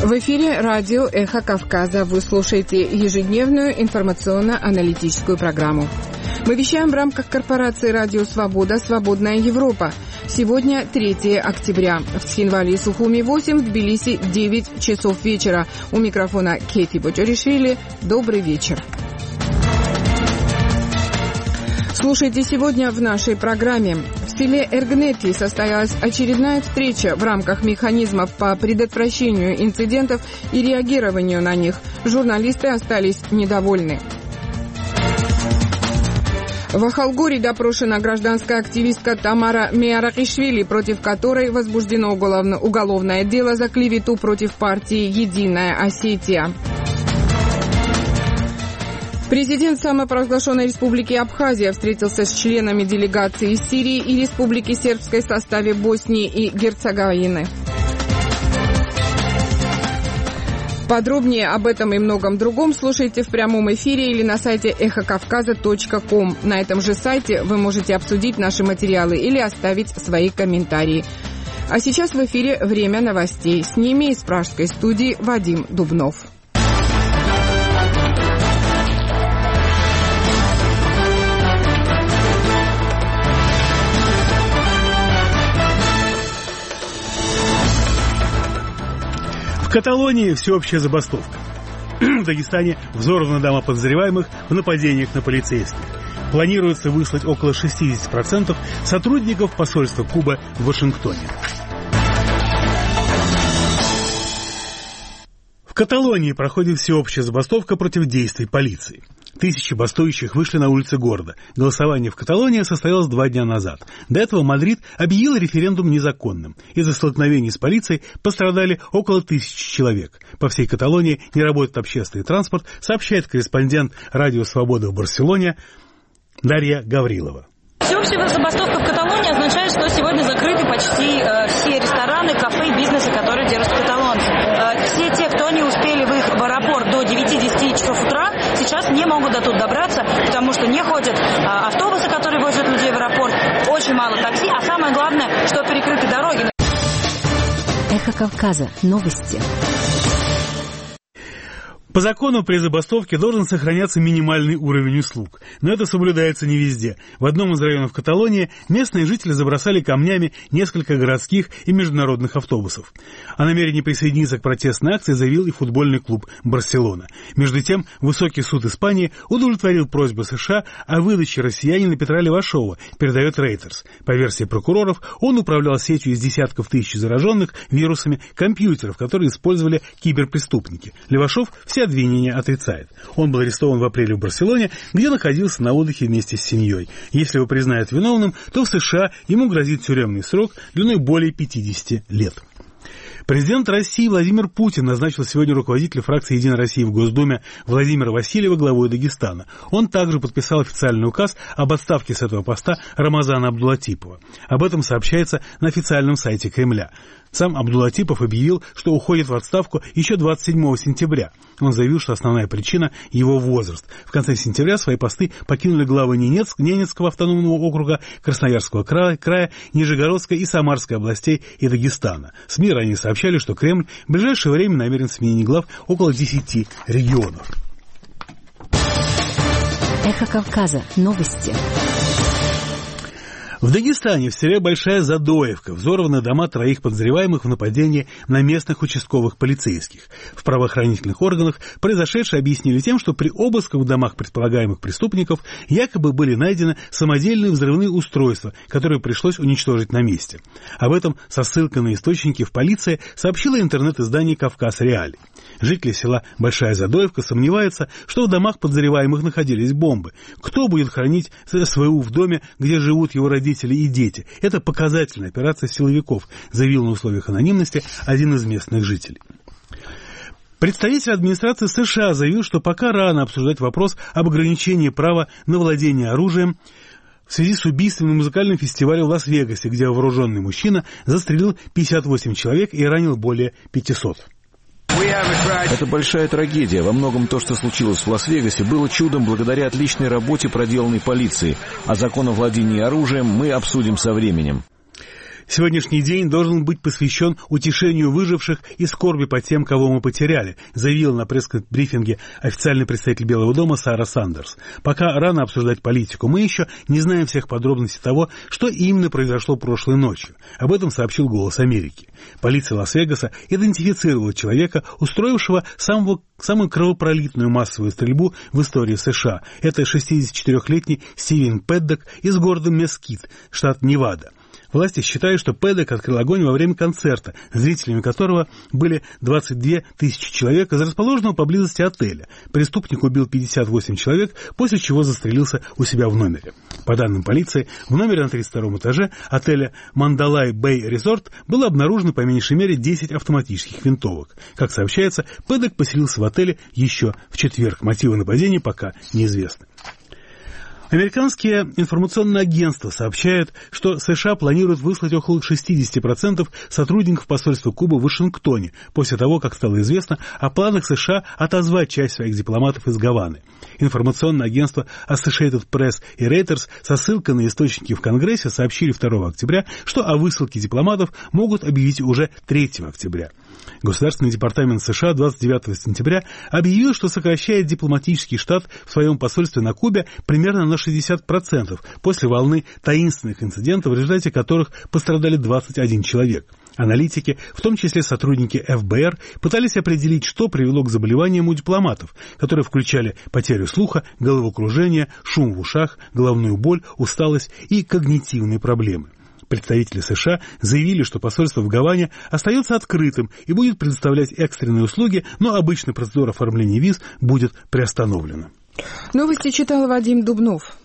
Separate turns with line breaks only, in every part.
В эфире радио «Эхо Кавказа». Вы слушаете ежедневную информационно-аналитическую программу. Мы вещаем в рамках корпорации «Радио Свобода. Свободная Европа». Сегодня 3 октября. В Цхинвале и Сухуми 8, в Тбилиси 9 часов вечера. У микрофона Кети Бочаришвили. Добрый вечер. Слушайте сегодня в нашей программе. В селе Эргнети состоялась очередная встреча в рамках механизмов по предотвращению инцидентов и реагированию на них. Журналисты остались недовольны. В Ахалгоре допрошена гражданская активистка Тамара Миаракишвили, против которой возбуждено уголовное дело за клевету против партии «Единая Осетия». Президент самопровозглашенной республики Абхазия встретился с членами делегации из Сирии и Республики Сербской в составе Боснии и Герцеговины. Подробнее об этом и многом другом слушайте в прямом эфире или на сайте эхокавказа.ком. На этом же сайте вы можете обсудить наши материалы или оставить свои комментарии. А сейчас в эфире время новостей. С ними из пражской студии Вадим Дубнов.
В Каталонии всеобщая забастовка. В Дагестане взорваны дома подозреваемых в нападениях на полицейских. Планируется выслать около 60% сотрудников посольства Кубы в Вашингтоне. В Каталонии проходит всеобщая забастовка против действий полиции. Тысячи бастующих вышли на улицы города. Голосование в Каталонии состоялось 2 дня назад. До этого Мадрид объявил референдум незаконным. Из-за столкновений с полицией пострадали около 1000 человек. По всей Каталонии не работает общественный транспорт, сообщает корреспондент «Радио Свобода» в Барселоне Дарья Гаврилова.
Всеобщая забастовка в Каталонии означает, что сегодня закрыты почти все рестораны, кафе и бизнесы, которые держат каталонцы. Все те, кто не успели выехать в аэропорт до 9-10 часов утра, сейчас не могут до тут добраться, потому что не ходят автобусы, которые возят людей в аэропорт, очень мало такси, а самое главное, что перекрыты дороги.
Эхо Кавказа. Новости.
По закону при забастовке должен сохраняться минимальный уровень услуг, но это соблюдается не везде. В одном из районов Каталонии местные жители забросали камнями несколько городских и международных автобусов. О намерении присоединиться к протестной акции заявил и футбольный клуб «Барселона». Между тем, Высокий суд Испании удовлетворил просьбу США о выдаче россиянина Петра Левашова, передает Reuters. По версии прокуроров, он управлял сетью из десятков тысяч зараженных вирусами компьютеров, которые использовали киберпреступники. Левашов все обвинения отрицает. Он был арестован в апреле в Барселоне, где находился на отдыхе вместе с семьей. Если его признают виновным, то в США ему грозит тюремный срок длиной более 50 лет. Президент России Владимир Путин назначил сегодня руководителя фракции «Единая Россия» в Госдуме Владимира Васильева главой Дагестана. Он также подписал официальный указ об отставке с этого поста Рамазана Абдулатипова. Об этом сообщается на официальном сайте Кремля. Сам Абдулатипов объявил, что уходит в отставку еще 27 сентября. Он заявил, что основная причина – его возраст. В конце сентября свои посты покинули главы Ненецкого автономного округа, Красноярского края, Нижегородской и Самарской областей и Дагестана. СМИ ранее сообщали, что Кремль в ближайшее время намерен сменить глав около 10 регионов.
Эхо Кавказа. Новости.
В Дагестане в селе Большая Задоевка взорваны дома 3 подозреваемых в нападении на местных участковых полицейских. В правоохранительных органах произошедшее объяснили тем, что при обысках в домах предполагаемых преступников якобы были найдены самодельные взрывные устройства, которые пришлось уничтожить на месте. Об этом со ссылкой на источники в полиции сообщило интернет-издание «Кавказ Реалии». Жители села Большая Задоевка сомневаются, что в домах подозреваемых находились бомбы. Кто будет хранить СВУ в доме, где живут его родители и дети? Это показательная операция силовиков, заявил на условиях анонимности один из местных жителей. Представитель администрации США заявил, что пока рано обсуждать вопрос об ограничении права на владение оружием в связи с убийством на музыкальном фестивале в Лас-Вегасе, где вооруженный мужчина застрелил 58 человек и ранил более 500.
Это большая трагедия. Во многом то, что случилось в Лас-Вегасе, было чудом благодаря отличной работе, проделанной полицией. А закон о владении оружием мы обсудим со временем.
Сегодняшний день должен быть посвящен утешению выживших и скорби по тем, кого мы потеряли, заявила на пресс-брифинге официальный представитель Белого дома Сара Сандерс. Пока рано обсуждать политику, мы еще не знаем всех подробностей того, что именно произошло прошлой ночью. Об этом сообщил «Голос Америки». Полиция Лас-Вегаса идентифицировала человека, устроившего самую кровопролитную массовую стрельбу в истории США. Это 64-летний Стивен Пэддок из города Мескит, штат Невада. Власти считают, что Пэддок открыл огонь во время концерта, зрителями которого были 22 тысячи человек из расположенного поблизости отеля. Преступник убил 58 человек, после чего застрелился у себя в номере. По данным полиции, в номере на 32-м этаже отеля Мандалай Бэй Резорт было обнаружено по меньшей мере 10 автоматических винтовок. Как сообщается, Пэддок поселился в отеле еще в четверг. Мотивы нападения пока неизвестны. Американские информационные агентства сообщают, что США планируют выслать около 60% сотрудников посольства Кубы в Вашингтоне после того, как стало известно о планах США отозвать часть своих дипломатов из Гаваны. Информационное агентство Associated Press и Reuters со ссылкой на источники в Конгрессе сообщили 2 октября, что о высылке дипломатов могут объявить уже 3 октября. Государственный департамент США 29 сентября объявил, что сокращает дипломатический штат в своем посольстве на Кубе примерно на 60% после волны таинственных инцидентов, в результате которых пострадали 21 человек. Аналитики, в том числе сотрудники ФБР, пытались определить, что привело к заболеваниям у дипломатов, которые включали потерю слуха, головокружение, шум в ушах, головную боль, усталость и когнитивные проблемы. Представители США заявили, что посольство в Гаване остается открытым и будет предоставлять экстренные услуги, но обычная процедура оформления виз будет приостановлена.
Новости читал Вадим Дубнов.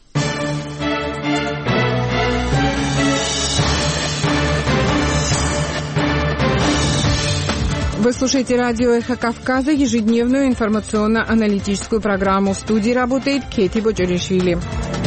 Вы слушаете радио «Эхо Кавказа», ежедневную информационно-аналитическую программу. В студии работает Кейти Боджоришвили.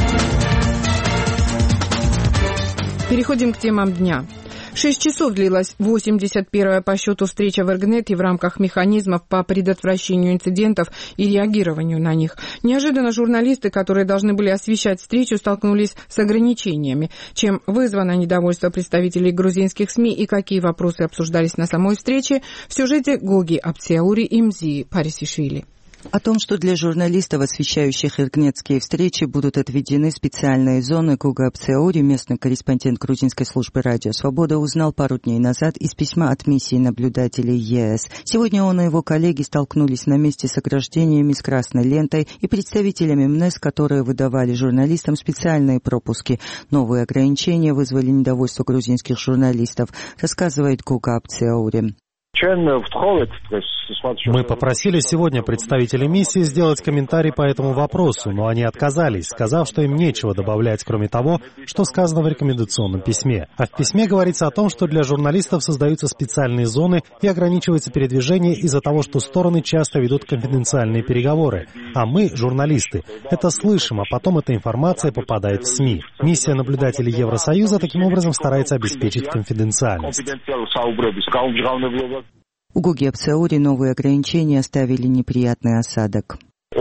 Переходим к темам дня. 6 часов длилась 81-я по счету встреча в Эргнете в рамках механизмов по предотвращению инцидентов и реагированию на них. Неожиданно журналисты, которые должны были освещать встречу, столкнулись с ограничениями. Чем вызвано недовольство представителей грузинских СМИ и какие вопросы обсуждались на самой встрече, в сюжете Гоги Апциаури и Мзии Парисишвили.
О том, что для журналистов, освещающих иргнетские встречи, будут отведены специальные зоны, Гога Апциаури, местный корреспондент грузинской службы «Радио Свобода», узнал пару дней назад из письма от миссии наблюдателей ЕС. Сегодня он и его коллеги столкнулись на месте с ограждениями с красной лентой и представителями МНЭС, которые выдавали журналистам специальные пропуски. Новые ограничения вызвали недовольство грузинских журналистов, рассказывает Гога Апциаури.
Мы попросили сегодня представителей миссии сделать комментарий по этому вопросу, но они отказались, сказав, что им нечего добавлять, кроме того, что сказано в рекомендационном письме. А в письме говорится о том, что для журналистов создаются специальные зоны и ограничивается передвижение из-за того, что стороны часто ведут конфиденциальные переговоры. А мы, журналисты, это слышим, а потом эта информация попадает в СМИ. Миссия наблюдателей Евросоюза таким образом старается обеспечить конфиденциальность.
У Гоги Апциаури новые ограничения оставили неприятный осадок.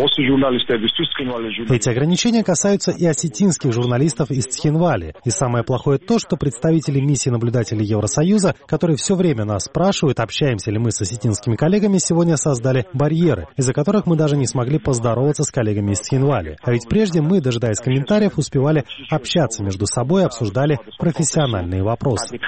Эти ограничения касаются и осетинских журналистов из Цхинвали. И самое плохое то, что представители миссии наблюдателей Евросоюза, которые все время нас спрашивают, общаемся ли мы с осетинскими коллегами, сегодня создали барьеры, из-за которых мы даже не смогли поздороваться с коллегами из Цхинвали. А ведь прежде мы, дожидаясь комментариев, успевали общаться между собой, обсуждали профессиональные вопросы.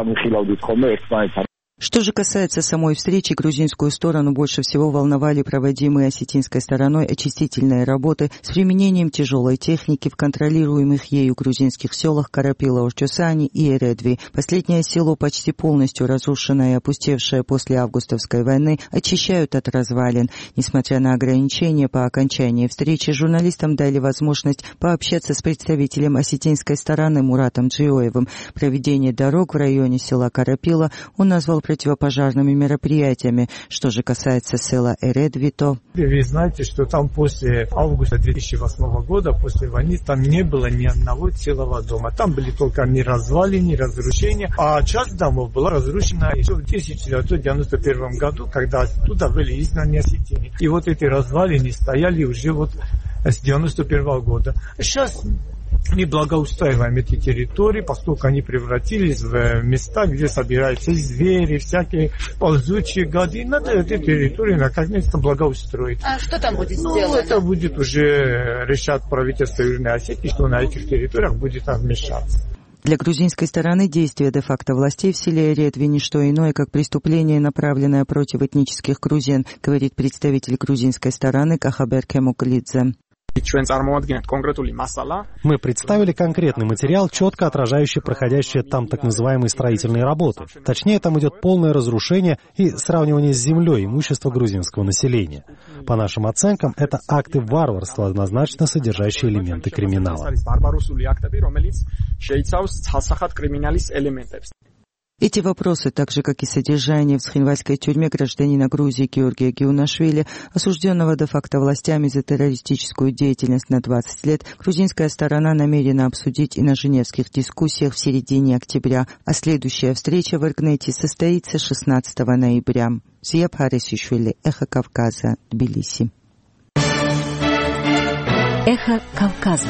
Что же касается самой встречи, грузинскую сторону больше всего волновали проводимые осетинской стороной очистительные работы с применением тяжелой техники в контролируемых ею грузинских селах Карапила, Орчусани и Эредви. Последнее село, почти полностью разрушенное и опустевшее после августовской войны, очищают от развалин. Несмотря на ограничения, по окончании встречи журналистам дали возможность пообщаться с представителем осетинской стороны Муратом Джиоевым. Проведение дорог в районе села Карапила он назвал противопожарными мероприятиями. Что же касается села Эредви, то...
Вы знаете, что там после августа 2008 года, после войны, там не было ни одного целого дома. Там были только не развалины, не разрушения, а часть домов была разрушена еще в 1991 году, когда оттуда были изгнаны осетины. И вот эти развалины стояли уже вот с 1991 года. Сейчас Мы благоустраиваем эти территории, поскольку они превратились в места, где собираются звери, всякие ползучие гады. Надо эти территории наконец-то благоустроить.
А что там будет сделано?
Это будет уже решать правительство Южной Осетии, что на этих территориях будет вмешаться.
Для грузинской стороны действия де-факто властей в селе Эретви не что иное, как преступление, направленное против этнических грузин, говорит представитель грузинской стороны Кахабер Кемуклидзе.
Мы представили конкретный материал, четко отражающий проходящие там так называемые строительные работы. Точнее, там идет полное разрушение и сравнивание с землей имущества грузинского населения. По нашим оценкам, это акты варварства, однозначно содержащие элементы криминала.
Эти вопросы, так же как и содержание в Схинвальской тюрьме гражданина Грузии Георгия Гиунашвили, осужденного де-факто властями за террористическую деятельность на 20 лет, грузинская сторона намерена обсудить и на женевских дискуссиях в середине октября, а следующая встреча в Иргнете состоится 16 ноября. Зия Парисишвили, Эхо Кавказа, Тбилиси.
Эхо Кавказа.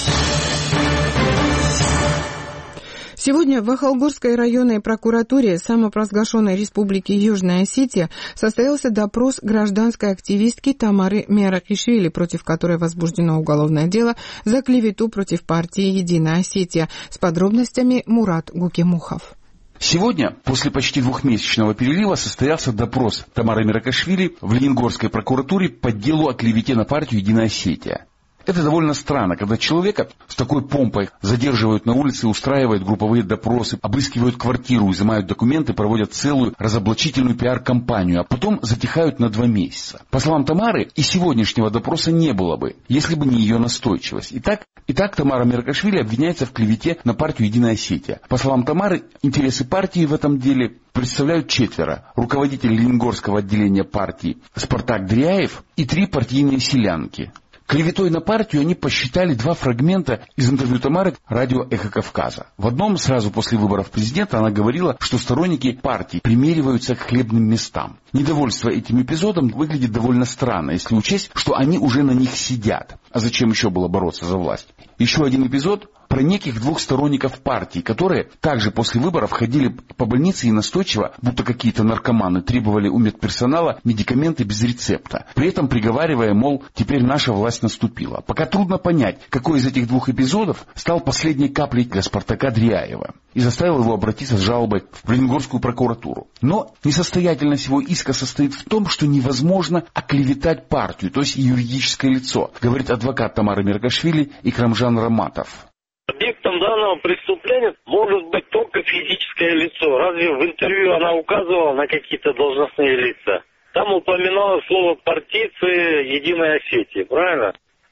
Сегодня в Ахалгорской районной прокуратуре самопровозглашенной Республики Южная Осетия состоялся допрос гражданской активистки Тамары Меракишвили, против которой возбуждено уголовное дело за клевету против партии «Единая Осетия». С подробностями Мурат Гукимухов.
Сегодня, после почти двухмесячного перерыва, состоялся допрос Тамары Меракишвили в Ленингорской прокуратуре по делу о клевете на партию «Единая Осетия». Это довольно странно, когда человека с такой помпой задерживают на улице, устраивают групповые допросы, обыскивают квартиру, изымают документы, проводят целую разоблачительную пиар-кампанию, а потом затихают на 2 месяца. По словам Тамары, и сегодняшнего допроса не было бы, если бы не ее настойчивость. Итак, Тамара Меракишвили обвиняется в клевете на партию «Единая Осетия». По словам Тамары, интересы партии в этом деле представляют 4. Руководитель Ленингорского отделения партии Спартак Дряев и 3 партийные селянки. Клеветой на партию они посчитали 2 фрагмента из интервью Тамары радио «Эхо Кавказа». В одном, сразу после выборов президента, она говорила, что сторонники партии примериваются к хлебным местам. Недовольство этим эпизодом выглядит довольно странно, если учесть, что они уже на них сидят. А зачем еще было бороться за власть? Еще один эпизод про неких 2 сторонников партии, которые также после выборов ходили по больнице и настойчиво, будто какие-то наркоманы, требовали у медперсонала медикаменты без рецепта. При этом приговаривая, мол, теперь наша власть наступила. Пока трудно понять, какой из этих 2 эпизодов стал последней каплей для Спартака Дряева и заставил его обратиться с жалобой в Ленингорскую прокуратуру. Но несостоятельность его иска состоит в том, что невозможно оклеветать партию, то есть юридическое лицо, говорит адвокат Тамары Меракишвили Икрамжан Раматов.
Объектом данного преступления может быть только физическое лицо. Разве в интервью она указывала на какие-то должностные лица? Там упоминалось слово партийцы «Единой Осетии», правильно?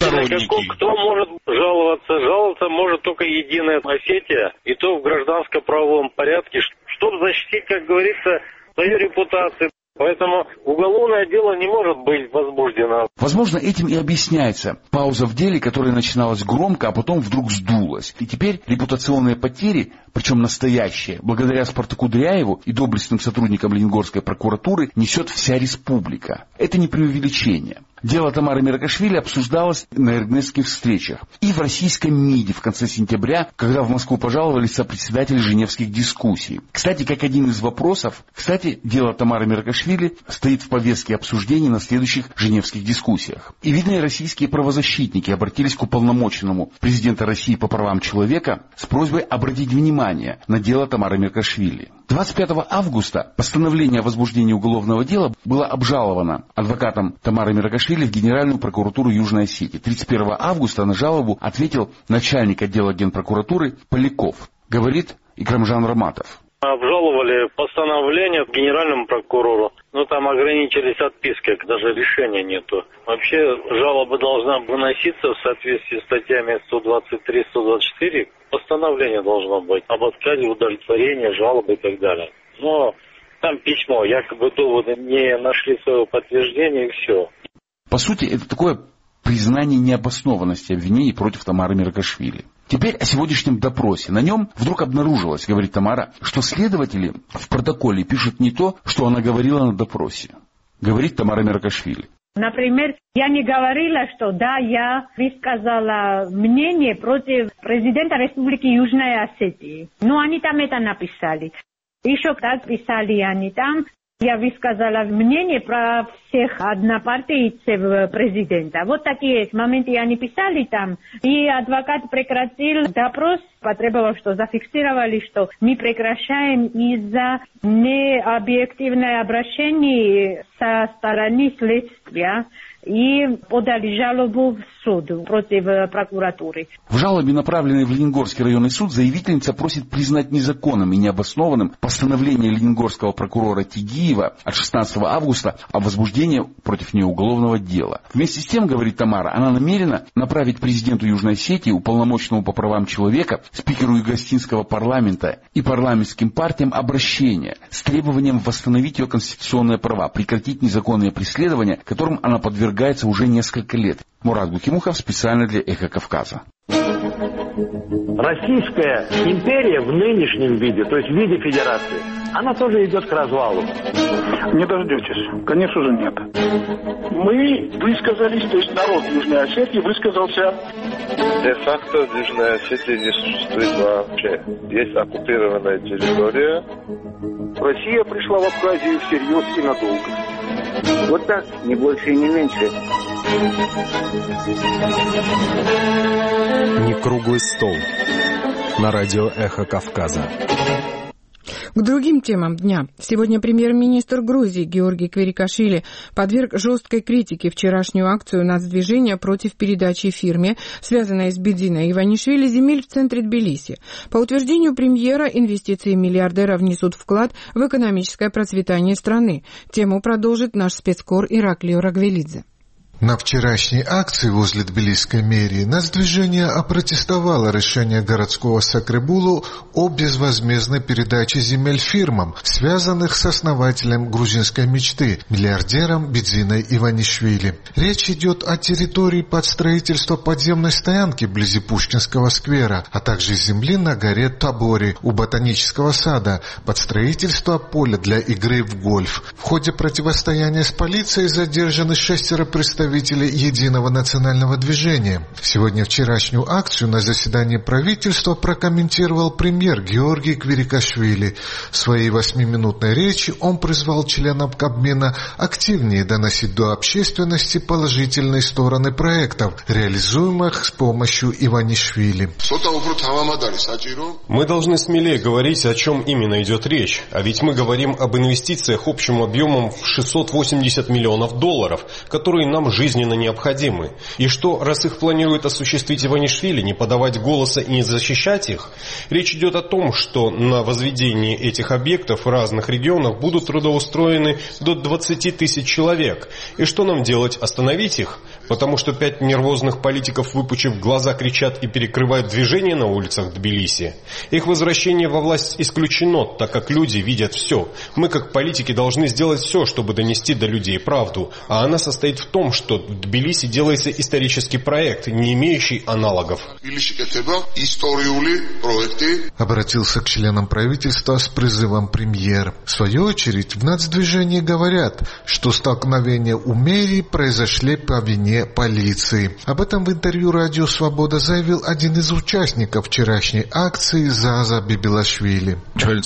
Кто может жаловаться? Жаловаться может только «Единая Осетия», и то в гражданско-правовом порядке, чтобы защитить, как говорится, свою репутацию. Поэтому уголовное дело не может быть возбуждено.
Возможно, этим и объясняется пауза в деле, которая начиналась громко, а потом вдруг сдулась. И теперь репутационные потери, причем настоящие, благодаря Спартаку Дряеву и доблестным сотрудникам Ленингорской прокуратуры, несет вся республика. Это не преувеличение. Дело Тамары Меракишвили обсуждалось на иргнетских встречах и в российском МИДе в конце сентября, когда в Москву пожаловали сопредседатели женевских дискуссий. Кстати, как один из вопросов, дело Тамары Меракишвили стоит в повестке обсуждений на следующих женевских дискуссиях. И видные российские правозащитники обратились к уполномоченному президента России по правам человека с просьбой обратить внимание на дело Тамары Меракишвили. 25 августа постановление о возбуждении уголовного дела было обжаловано адвокатом Тамары Меракишвили в Генеральную прокуратуру Южной Осетии. 31 августа на жалобу ответил начальник отдела Генпрокуратуры Поляков, говорит Икрамжан Раматов.
Обжаловали постановление к генеральному прокурору, но там ограничились отпиской, даже решения нету. Вообще жалоба должна выноситься в соответствии с статьями 123-124. Постановление должно быть об отказе, удовлетворении, жалобы и так далее. Но там письмо, якобы доводы не нашли своего подтверждения и все.
По сути, это такое признание необоснованности обвинений против Тамары Меракишвили. Теперь о сегодняшнем допросе. На нем вдруг обнаружилось, говорит Тамара, что следователи в протоколе пишут не то, что она говорила на допросе. Говорит Тамара Меракишвили.
Например, я не говорила, что да, я высказала мнение против президента Республики Южной Осетии. Но они там это написали. Еще так писали они там. Я высказала мнение про всех однопартийцев президента. Вот такие моменты они писали там. И адвокат прекратил допрос, потребовал, что зафиксировали, что мы прекращаем из-за необъективного обращения со стороны следствия. И подали жалобу в суд против прокуратуры.
В жалобе, направленной в Лениногорский районный суд, заявительница просит признать незаконным и необоснованным постановление ленингорского прокурора Тигиева от 16 августа о возбуждении против нее уголовного дела. Вместе с тем, говорит Тамара, она намерена направить президенту Южной Осетии, уполномоченному по правам человека, спикеру Юго-Осетинского парламента и парламентским партиям обращение с требованием восстановить ее конституционные права, прекратить незаконные преследования, которым она подвергается уже несколько лет. Мурат Гукимухов специально для «Эхо Кавказа».
Российская империя в нынешнем виде, то есть в виде федерации, она тоже идет к развалу.
Не дождетесь. Конечно же нет. Мы высказались, то есть народ Южной Осетии высказался.
Де-факто Южная Осетия не существует вообще. Есть оккупированная территория.
Россия пришла в Абхазию всерьез и надолго.
Вот так, не больше и не меньше.
Не круглый стол. На радио «Эхо Кавказа».
К другим темам дня. Сегодня премьер-министр Грузии Георгий Квирикашвили подверг жесткой критике вчерашнюю акцию нацдвижения против передачи фирме, связанной с Бидзиной Иванишвили, земель в центре Тбилиси. По утверждению премьера, инвестиции миллиардера внесут вклад в экономическое процветание страны. Тему продолжит наш спецкор Ираклио Рагвелидзе.
На вчерашней акции возле Тбилисской мэрии нацдвижение опротестовало решение городского Сакребулу о безвозмездной передаче земель фирмам, связанных с основателем грузинской мечты, миллиардером Бидзиной Иванишвили. Речь идет о территории под строительство подземной стоянки вблизи Пушкинского сквера, а также земли на горе Табори у Ботанического сада, под строительство поля для игры в гольф. В ходе противостояния с полицией задержаны 6 представителей Единого национального движения. Сегодня вчерашнюю акцию на заседании правительства прокомментировал премьер Георгий Квирикашвили. В своей 8-минутной речи он призвал членов Кабмина активнее доносить до общественности положительные стороны проектов, реализуемых с помощью Иванишвили.
Мы должны смелее говорить, о чем именно идет речь. А ведь мы говорим об инвестициях общим объемом в $680 миллионов, которые нам жизненно необходимы. И что, раз их планирует осуществить Иванишвили, не подавать голоса и не защищать их? Речь идет о том, что на возведении этих объектов в разных регионах будут трудоустроены до 20 тысяч человек. И что нам делать? Остановить их? Потому что 5 нервозных политиков, выпучив глаза, кричат и перекрывают движение на улицах Тбилиси. Их возвращение во власть исключено, так как люди видят все. Мы, как политики, должны сделать все, чтобы донести до людей правду. А она состоит в том, что в Тбилиси делается исторический проект, не имеющий аналогов.
Обратился к членам правительства с призывом премьер. В свою очередь, в нацдвижении говорят, что столкновения у мэрии произошли по вине полиции. Об этом в интервью «Радио Свобода» заявил один из участников вчерашней акции Заза Бибилашвили.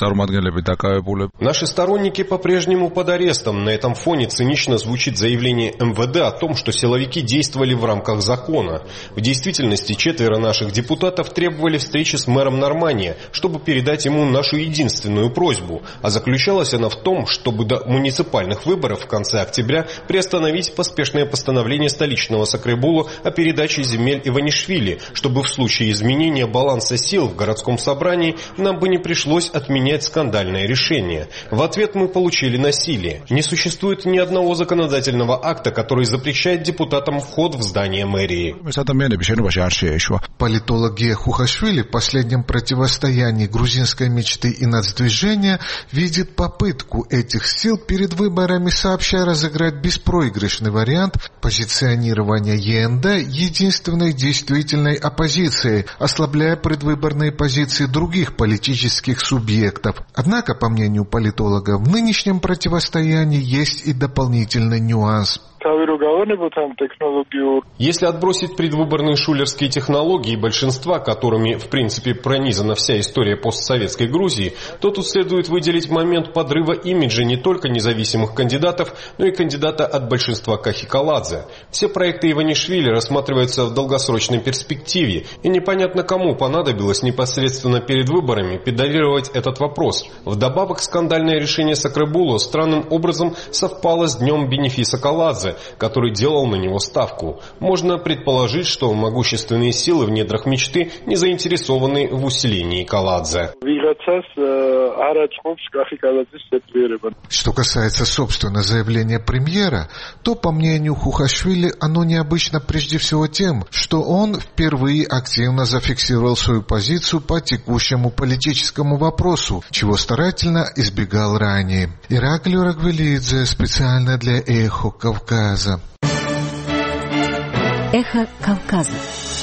Наши сторонники по-прежнему под арестом. На этом фоне цинично звучит заявление МВД о том, что силовики действовали в рамках закона. В действительности 4 наших депутатов требовали встречи с мэром Нормания, чтобы передать ему нашу единственную просьбу. А заключалась она в том, чтобы до муниципальных выборов в конце октября приостановить поспешное постановление столичного Сакребула о передаче земель Иванишвили, чтобы в случае изменения баланса сил в городском собрании нам бы не пришлось отменять скандальное решение. В ответ мы получили насилие. Не существует ни одного законодательного акта, который запрещает депутатам вход в здание мэрии.
Политолог Гея Хухашвили в последнем противостоянии грузинской мечты и нацдвижения видит попытку этих сил перед выборами сообща разыграть беспроигрышный вариант позиционирования ЕНД единственной действительной оппозицией, ослабляя предвыборные позиции других политических субъектов. Однако, по мнению политолога, в нынешнем противостоянии есть и дополнительный нюанс.
Если отбросить предвыборные шулерские технологии большинства, которыми, в принципе, пронизана вся история постсоветской Грузии, то тут следует выделить момент подрыва имиджа не только независимых кандидатов, но и кандидата от большинства Кахикаладзе. Все проекты Иванишвили рассматриваются в долгосрочной перспективе, и непонятно кому понадобилось непосредственно перед выборами педалировать этот вопрос. Вдобавок, скандальное решение Сакребулу странным образом совпало с днем бенефиса Каладзе, который делал на него ставку. Можно предположить, что могущественные силы в недрах мечты не заинтересованы в усилении Каладзе.
Что касается, собственно, заявления премьера, то, по мнению Хухашвили, оно необычно прежде всего тем, что он впервые активно зафиксировал свою позицию по текущему политическому вопросу, чего старательно избегал ранее. Ираклий Рагвелидзе, специально для «Эхо Кавказа».
Эхо Кавказа.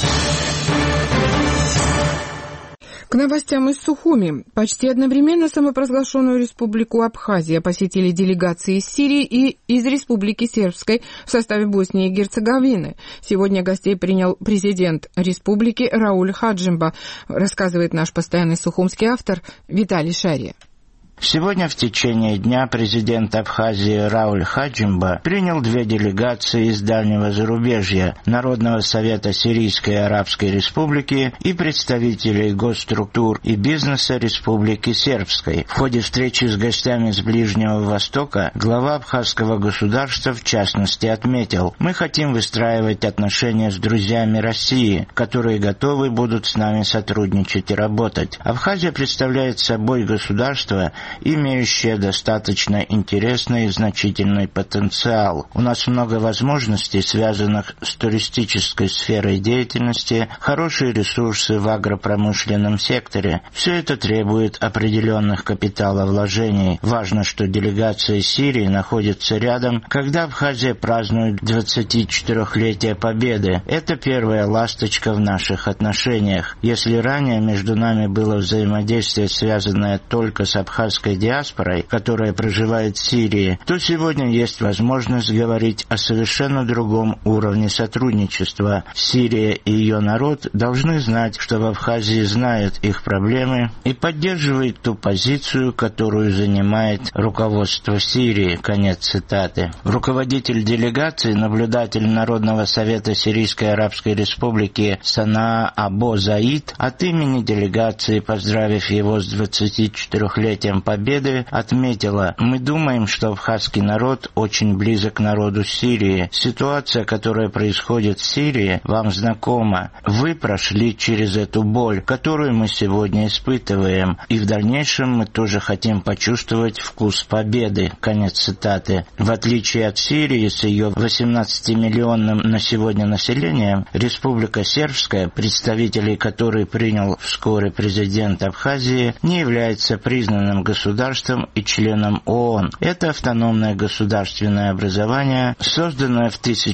К новостям из Сухуми. Почти одновременно самопровозглашенную республику Абхазия посетили делегации из Сирии и из Республики Сербской в составе Боснии и Герцеговины. Сегодня гостей принял президент республики Рауль Хаджимба, рассказывает наш постоянный сухумский автор Виталий Шария.
Сегодня в течение дня президент Абхазии Рауль Хаджимба принял две делегации из дальнего зарубежья – Народного совета Сирийской и Арабской Республики и представителей госструктур и бизнеса Республики Сербской. В ходе встречи с гостями с Ближнего Востока глава абхазского государства в частности отметил: «Мы хотим выстраивать отношения с друзьями России, которые готовы будут с нами сотрудничать и работать. Абхазия представляет собой государство, имеющая достаточно интересный и значительный потенциал. У нас много возможностей, связанных с туристической сферой деятельности, хорошие ресурсы в агропромышленном секторе. Все это требует определенных капиталовложений. Важно, что делегация Сирии находится рядом, когда Абхазия празднует 24-летие Победы. Это первая ласточка в наших отношениях. Если ранее между нами было взаимодействие, связанное только с абхазской диаспорой, которая проживает в Сирии, то сегодня есть возможность говорить о совершенно другом уровне сотрудничества. Сирия и ее народ должны знать, что в Абхазии знают их проблемы и поддерживают ту позицию, которую занимает руководство Сирии». Конец цитаты. Руководитель делегации, наблюдатель Народного совета Сирийской Арабской Республики Санаа Або Заид от имени делегации, поздравив его с 24-летием Победы, отметила: «Мы думаем, что абхазский народ очень близок к народу Сирии. Ситуация, которая происходит в Сирии, вам знакома. Вы прошли через эту боль, которую мы сегодня испытываем, и в дальнейшем мы тоже хотим почувствовать вкус победы». Конец цитаты. В отличие от Сирии с ее 18-миллионным на сегодня населением, Республика Сербская, представителей которой принял вскоре президент Абхазии, не является признанным государством и членом ООН. Это автономное государственное образование, созданное в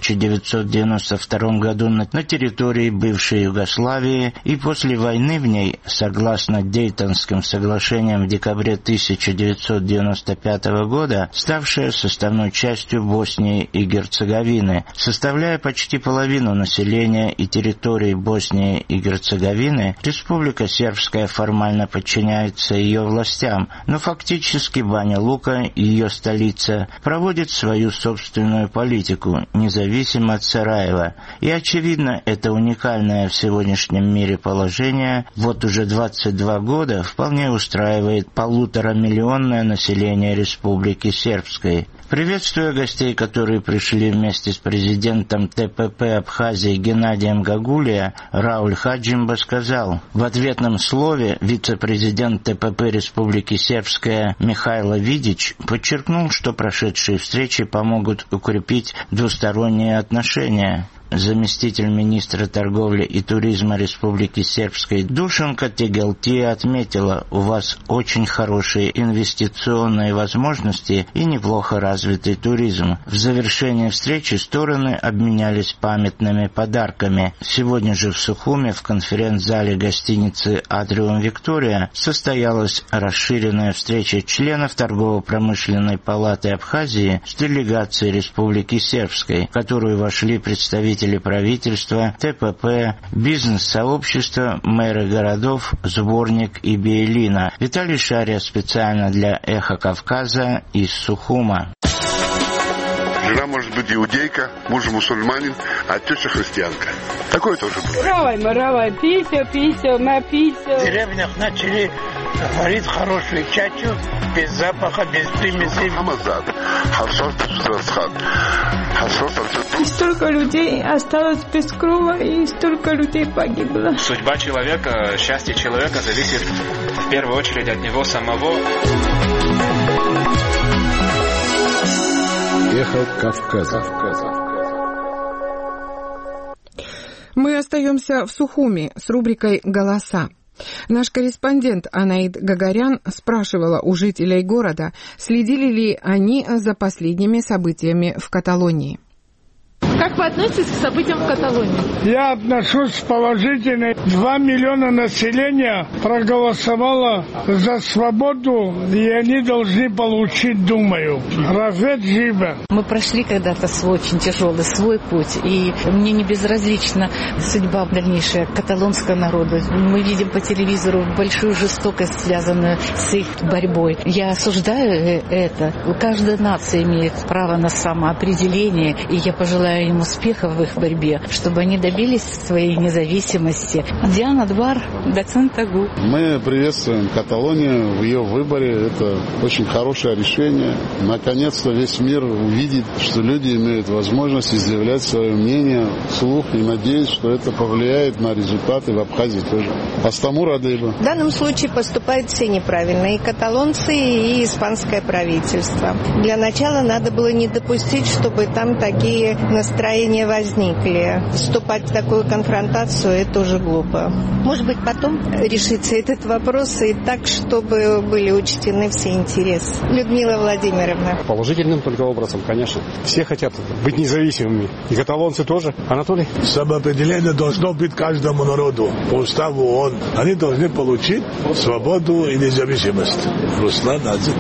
1992 году на территории бывшей Югославии и после войны в ней, согласно Дейтонским соглашениям в декабре 1995 года, ставшее составной частью Боснии и Герцеговины. Составляя почти половину населения и территории Боснии и Герцеговины, Республика Сербская формально подчиняется ее властям, но фактически Баня-Лука, ее столица, проводит свою собственную политику, независимо от Сараева. И, очевидно, это уникальное в сегодняшнем мире положение вот уже 22 года вполне устраивает 1,5-миллионное население Республики Сербской. Приветствуя гостей, которые пришли вместе с президентом ТПП Абхазии Геннадием Гагулия, Рауль Хаджимба сказал: «В ответном слове вице-президент ТПП Республики Сербская Михайло Видич подчеркнул, что прошедшие встречи помогут укрепить двусторонние отношения. заместитель министра торговли и туризма Республики Сербской Душанка Тегелти отметила: у вас очень хорошие инвестиционные возможности и неплохо развитый туризм. В завершении встречи стороны обменялись памятными подарками. Сегодня же в Сухуме в конференц-зале гостиницы «Атриум Виктория» состоялась расширенная встреча членов Торгово-промышленной палаты Абхазии с делегацией Республики Сербской, в которую вошли представители правительства, ТПП, бизнес-сообщества, мэры городов, Сборник и Биелина. Виталий Шария специально для «Эхо Кавказа» из Сухума.
Жена может быть иудейка, муж мусульманин, а теща христианка. Такое тоже бывает.
Равай, пися, на пися.
В деревнях начали варить хорошую чачу, без запаха, без примесей.
И столько людей осталось без крова, и столько людей погибло.
Судьба человека, счастье человека зависит в первую очередь от него самого.
Эхо Кавказа.
Мы остаемся в Сухуми с рубрикой «Голоса». Наш корреспондент Анаид Гагарян спрашивала у жителей города, следили ли они за последними событиями в Каталонии.
Как вы относитесь к событиям в Каталонии?
Я отношусь положительно. 2 миллиона населения проголосовало за свободу, и они должны получить, думаю. Рафет Жиба.
Мы прошли когда-то свой очень тяжелый свой путь, и мне не безразлична судьба дальнейшая каталонского народа. Мы видим по телевизору большую жестокость, связанную с их борьбой. Я осуждаю это. Каждая нация имеет право на самоопределение, и я пожелаю им успехов в их борьбе, чтобы они добились своей независимости. Диана Двар, доцент ТАГУ.
Мы приветствуем Каталонию в ее выборе. Это очень хорошее решение. Наконец-то весь мир увидит, что люди имеют возможность изъявлять свое мнение вслух, и надеюсь, что это повлияет на результаты в Абхазии тоже. Астамур Адейба.
В данном случае поступают все неправильно. И каталонцы, и испанское правительство. Для начала надо было не допустить, чтобы там такие настроения возникли. Вступать в такую конфронтацию – это уже глупо. Может быть, потом решится этот вопрос и так, чтобы были учтены все интересы. Людмила Владимировна.
Положительным только образом, конечно. Все хотят быть независимыми. И каталонцы тоже. Анатолий?
Самоопределение должно быть каждому народу. По уставу ООН. Они должны получить свободу и независимость. Руслан Азим.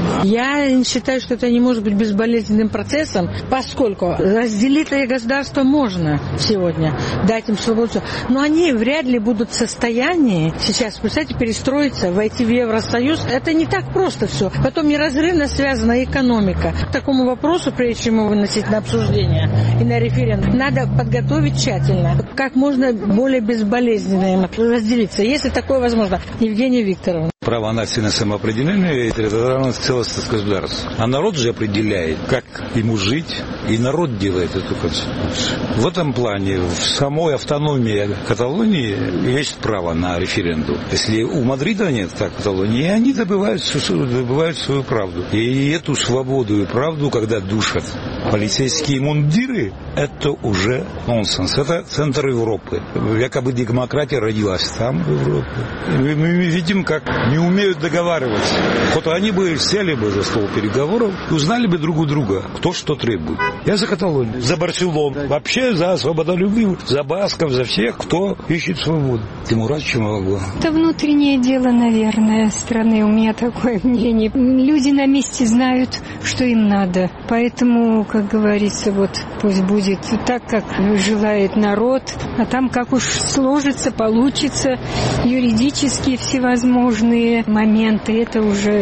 Я считаю, что это не может быть безболезненным процессом, поскольку разделить государство можно сегодня, дать им свободу. Но они вряд ли будут в состоянии сейчас, представьте, перестроиться, войти в Евросоюз. Это не так просто все. Потом неразрывно связана экономика. К такому вопросу, прежде чем его выносить на обсуждение и на референдум, надо подготовить тщательно. Как можно более безболезненно им разделиться, если такое возможно. Евгения Викторовна.
Право нации на самоопределение – это территориальная целостность государства. А народ же определяет, как ему жить, и народ делает эту конституцию. В этом плане в самой автономии Каталонии есть право на референдум. Если у Мадрида нет так Каталонии, они добывают свою правду. И эту свободу и правду, когда душат полицейские мундиры, это уже нонсенс. Это центр Европы. Якобы демократия родилась там, в Европе. И мы видим, как не умеют договариваться. Вот они бы сели бы за стол переговоров и узнали бы друг у друга, кто что требует. Я за Каталонию, за Барселону, вообще за свободолюбивых, за басков, за всех, кто ищет свободу. Тимурат Чумагла.
Это внутреннее дело, наверное, страны. У меня такое мнение. Люди на месте знают, что им надо. Поэтому, как говорится, вот пусть будет так, как желает народ, а там как уж сложится, получится, юридические всевозможные моменты, это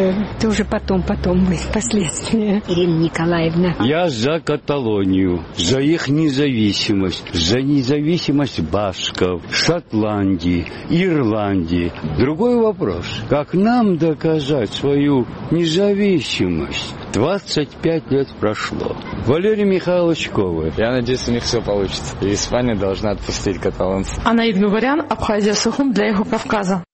уже потом будет последствия. Ирина Николаевна.
Я за Каталонию, за их независимость, за независимость басков, Шотландии, Ирландии. Другой вопрос, как нам доказать свою независимость? 25 лет прошло. Валерий Михайлович Коваль.
Я надеюсь, у них все получится. И Испания должна отпустить каталонцев.
Анаид Гагарян, Абхазия, Сухум для Эхо Кавказа.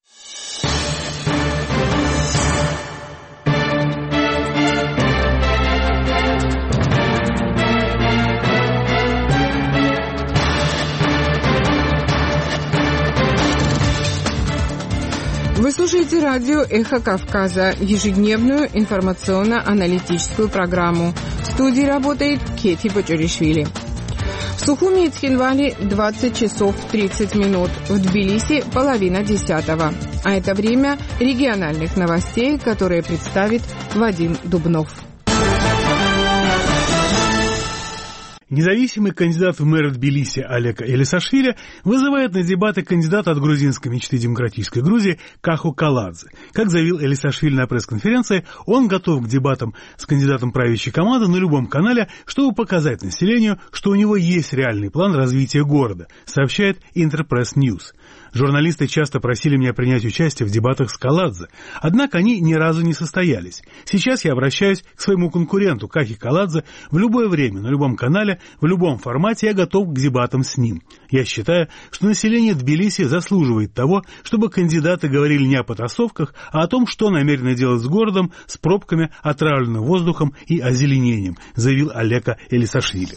Вы слушаете радио «Эхо Кавказа», ежедневную информационно-аналитическую программу. В студии работает Кети Бочуришвили. В Сухуми и Цхинвале 20 часов 30 минут. В Тбилиси половина 10-го. А это время региональных новостей, которые представит Вадим Дубнов.
Независимый кандидат в мэр Тбилиси Олег Элисашвили вызывает на дебаты кандидата от грузинской мечты демократической Грузии Каху Каладзе. Как заявил Элисашвили на пресс-конференции, он готов к дебатам с кандидатом правящей команды на любом канале, чтобы показать населению, что у него есть реальный план развития города, сообщает Интерпресс Ньюс. Журналисты часто просили меня принять участие в дебатах с Каладзе, однако они ни разу не состоялись. Сейчас я обращаюсь к своему конкуренту Кахи Каладзе в любое время, на любом канале, в любом формате я готов к дебатам с ним. Я считаю, что население Тбилиси заслуживает того, чтобы кандидаты говорили не о потасовках, а о том, что намерены делать с городом, с пробками, отравленным воздухом и озеленением, заявил Олег Элисашвили.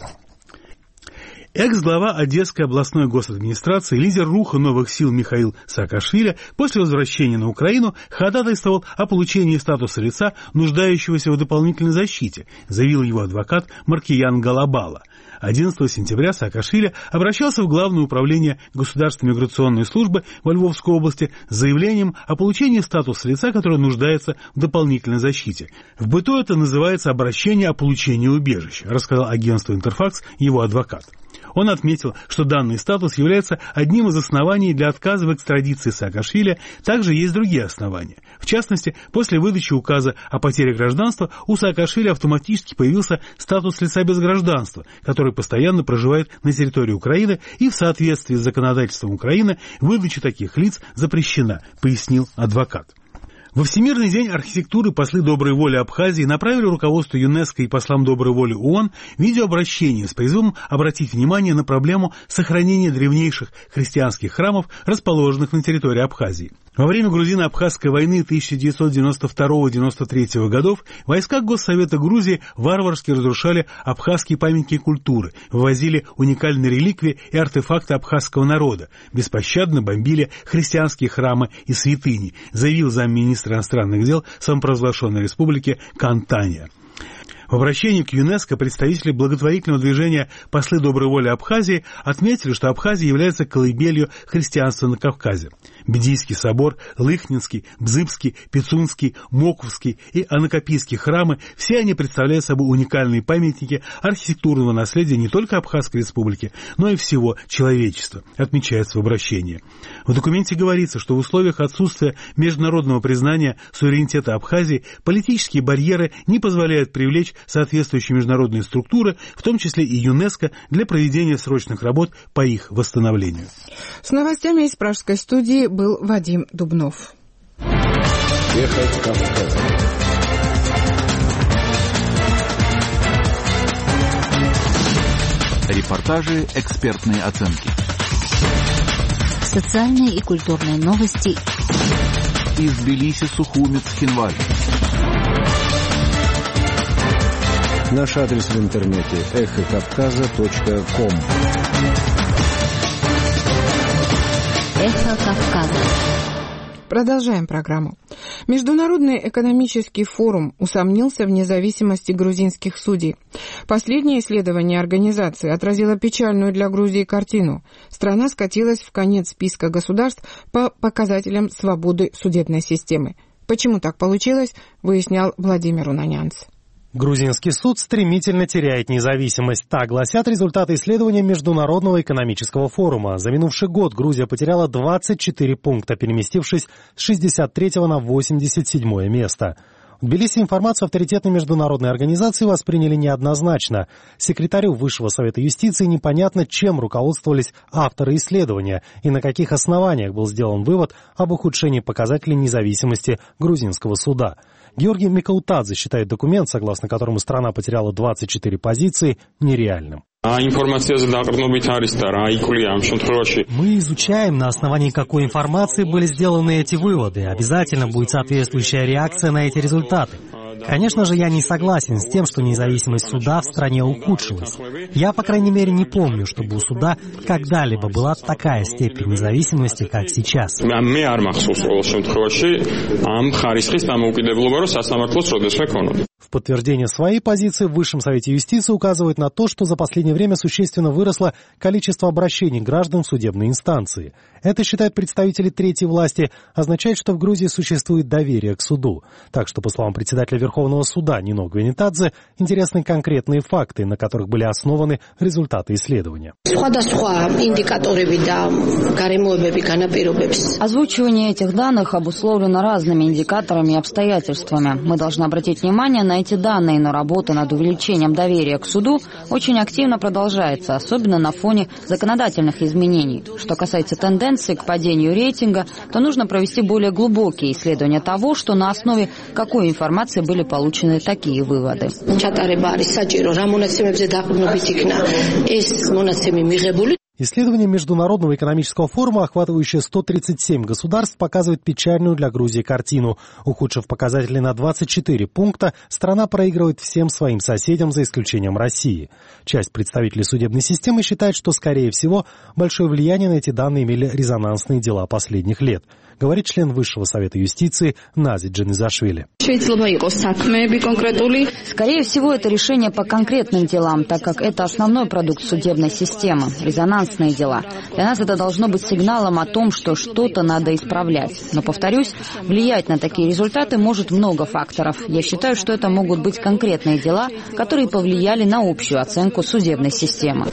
Экс-глава Одесской областной госадминистрации, лидер руха новых сил Михаил Саакашвили после возвращения на Украину ходатайствовал о получении статуса лица, нуждающегося в дополнительной защите, заявил его адвокат Маркиян Галабала. 11 сентября Саакашвили обращался в Главное управление Государственной миграционной службы во Львовской области с заявлением о получении статуса лица, которое нуждается в дополнительной защите. В быту это называется обращение о получении убежища, рассказал агентству «Интерфакс» его адвокат. Он отметил, что данный статус является одним из оснований для отказа в экстрадиции Саакашвили. Также есть другие основания. В частности, после выдачи указа о потере гражданства у Саакашвили автоматически появился статус лица без гражданства, который постоянно проживает на территории Украины, и в соответствии с законодательством Украины выдача таких лиц запрещена, пояснил адвокат. Во Всемирный день архитектуры послы доброй воли Абхазии направили руководству ЮНЕСКО и послам доброй воли ООН видеообращение с призывом обратить внимание на проблему сохранения древнейших христианских храмов, расположенных на территории Абхазии. Во время грузино-абхазской войны 1992-1993 годов войска Госсовета Грузии варварски разрушали абхазские памятники культуры, вывозили уникальные реликвии и артефакты абхазского народа, беспощадно бомбили христианские храмы и святыни, заявил замминистра иностранных дел самопровозглашенной республики Кантания. В обращении к ЮНЕСКО представители благотворительного движения «Послы доброй воли Абхазии» отметили, что Абхазия является колыбелью христианства на Кавказе. Бедийский собор, Лыхнинский, Бзыбский, Пицунский, Моковский и Анакопийский храмы – все они представляют собой уникальные памятники архитектурного наследия не только Абхазской республики, но и всего человечества, отмечается в обращении. В документе говорится, что в условиях отсутствия международного признания суверенитета Абхазии политические барьеры не позволяют привлечь соответствующие международные структуры, в том числе и ЮНЕСКО, для проведения срочных работ по их восстановлению.
С новостями из пражской студии был Вадим Дубнов.
Эхо Кавказа. Репортажи, экспертные оценки.
Социальные и культурные новости.
Из Тбилиси, Сухуми, Цхинвали. Наш адрес в интернете эхокавказа.ком.
Эхо Кавказа.
Продолжаем программу. Международный экономический форум усомнился в независимости грузинских судей. Последнее исследование организации отразило печальную для Грузии картину. Страна скатилась в конец списка государств по показателям свободы судебной системы. Почему так получилось, выяснял Владимир Унанянц.
Грузинский суд стремительно теряет независимость. Так гласят результаты исследования Международного экономического форума. За минувший год Грузия потеряла 24 пункта, переместившись с 63-го на 87-е место. В Тбилиси информацию авторитетной международной организации восприняли неоднозначно. Секретарю Высшего совета юстиции непонятно, чем руководствовались авторы исследования и на каких основаниях был сделан вывод об ухудшении показателей независимости грузинского суда. Георгий Микаутадзе считает документ, согласно которому страна потеряла 24 позиции, нереальным.
Мы
изучаем, на основании какой информации были сделаны эти выводы. Обязательно будет соответствующая реакция на эти результаты. Конечно же, я не согласен с тем, что независимость суда в стране ухудшилась. Я, по крайней мере, не помню, чтобы у суда когда-либо была такая степень независимости, как сейчас. В подтверждение своей позиции в Высшем Совете юстиции указывают на то, что за последнее время существенно выросло количество обращений граждан в судебные инстанции. Это, считают представители третьей власти, означает, что в Грузии существует доверие к суду. Так что, по словам председателя Верховного суда Нино Гвинитадзе, интересны конкретные факты, на которых были основаны результаты исследования.
Озвучивание этих данных обусловлено разными индикаторами и обстоятельствами. Мы должны обратить внимание на эти данные, но работа над увеличением доверия к суду очень активно продолжается, особенно на фоне законодательных изменений. Что касается тенденции к падению рейтинга, то нужно провести более глубокие исследования того, что на основе какой информации были получены такие выводы.
Исследование Международного экономического форума, охватывающее 137 государств, показывает печальную для Грузии картину. Ухудшив показатели на 24 пункта, страна проигрывает всем своим соседям, за исключением России. Часть представителей судебной системы считает, что, скорее всего, большое влияние на эти данные имели резонансные дела последних лет, говорит член Высшего Совета юстиции Нази Джанизашвили.
Скорее всего, это решение по конкретным делам, так как это основной продукт судебной системы, резонансные дела. Для нас это должно быть сигналом о том, что что-то надо исправлять. Но, повторюсь, влиять на такие результаты может много факторов. Я считаю, что это могут быть конкретные дела, которые повлияли на общую оценку судебной системы.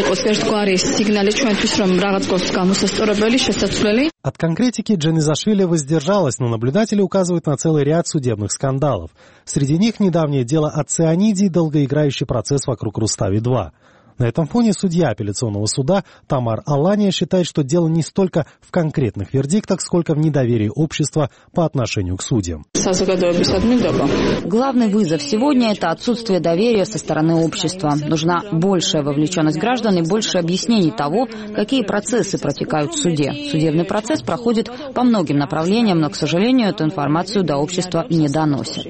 От конкретики Джанизашвили воздержалась, но наблюдатели указывают на целый ряд судебных скандалов. Среди них недавнее дело о цианиде и долгоиграющий процесс вокруг Рустави-2. На этом фоне судья апелляционного суда Тамар Алания считает, что дело не столько в конкретных вердиктах, сколько в недоверии общества по отношению к судьям.
Главный вызов сегодня – это отсутствие доверия со стороны общества. Нужна большая вовлеченность граждан и больше объяснений того, какие процессы протекают в суде. Судебный процесс проходит по многим направлениям, но, к сожалению, эту информацию до общества не доносят.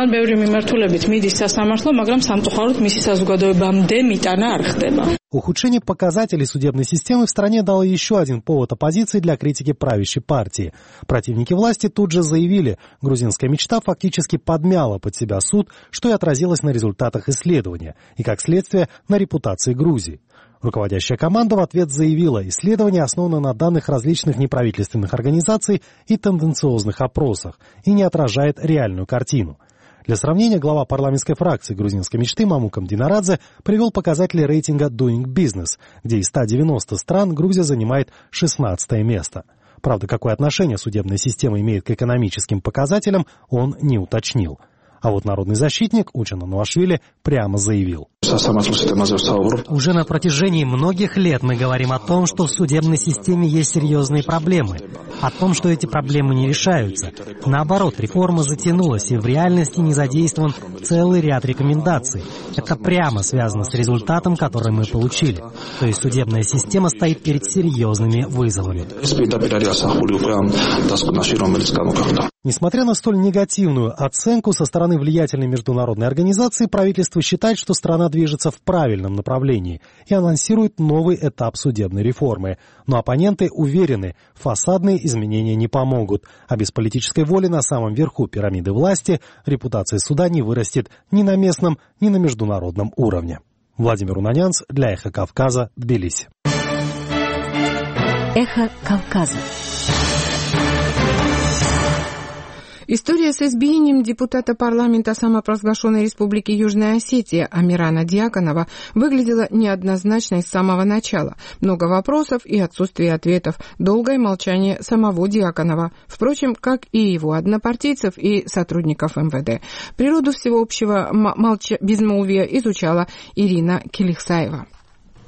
Ухудшение показателей судебной системы в стране дало еще один повод оппозиции для критики правящей партии. Противники власти тут же заявили, грузинская мечта фактически подмяла под себя суд, что и отразилось на результатах исследования и, как следствие, на репутации Грузии. Руководящая команда в ответ заявила, исследование основано на данных различных неправительственных организаций и тенденциозных опросах и не отражает реальную картину. Для сравнения, глава парламентской фракции грузинской мечты Мамука Мдинарадзе привел показатели рейтинга Doing Business, где из 190 стран Грузия занимает 16 место. Правда, какое отношение судебная система имеет к экономическим показателям, он не уточнил. А вот народный защитник Учен Ануашвили прямо заявил.
Уже на протяжении многих лет мы говорим о том, что в судебной системе есть серьезные проблемы, о том, что эти проблемы не решаются. Наоборот, реформа затянулась, и в реальности не задействован целый ряд рекомендаций. Это прямо связано с результатом, который мы получили. То есть судебная система стоит перед серьезными вызовами.
Несмотря на столь негативную оценку со стороны влиятельной международной организации, правительство считает, что страна движется в правильном направлении и анонсирует новый этап судебной реформы. Но оппоненты уверены, фасадные изменения не помогут, а без политической воли на самом верху пирамиды власти репутация суда не вырастет ни на местном, ни на международном уровне. Владимир Унанянц для «Эхо Кавказа», Тбилиси.
«Эхо Кавказа».
История с избиением депутата парламента самопровозглашенной республики Южная Осетия Амирана Дьяконова выглядела неоднозначной с самого начала. Много вопросов и отсутствие ответов, долгое молчание самого Дьяконова, впрочем, как и его однопартийцев и сотрудников МВД. Природу всеобщего безмолвия изучала Ирина Келихсаева.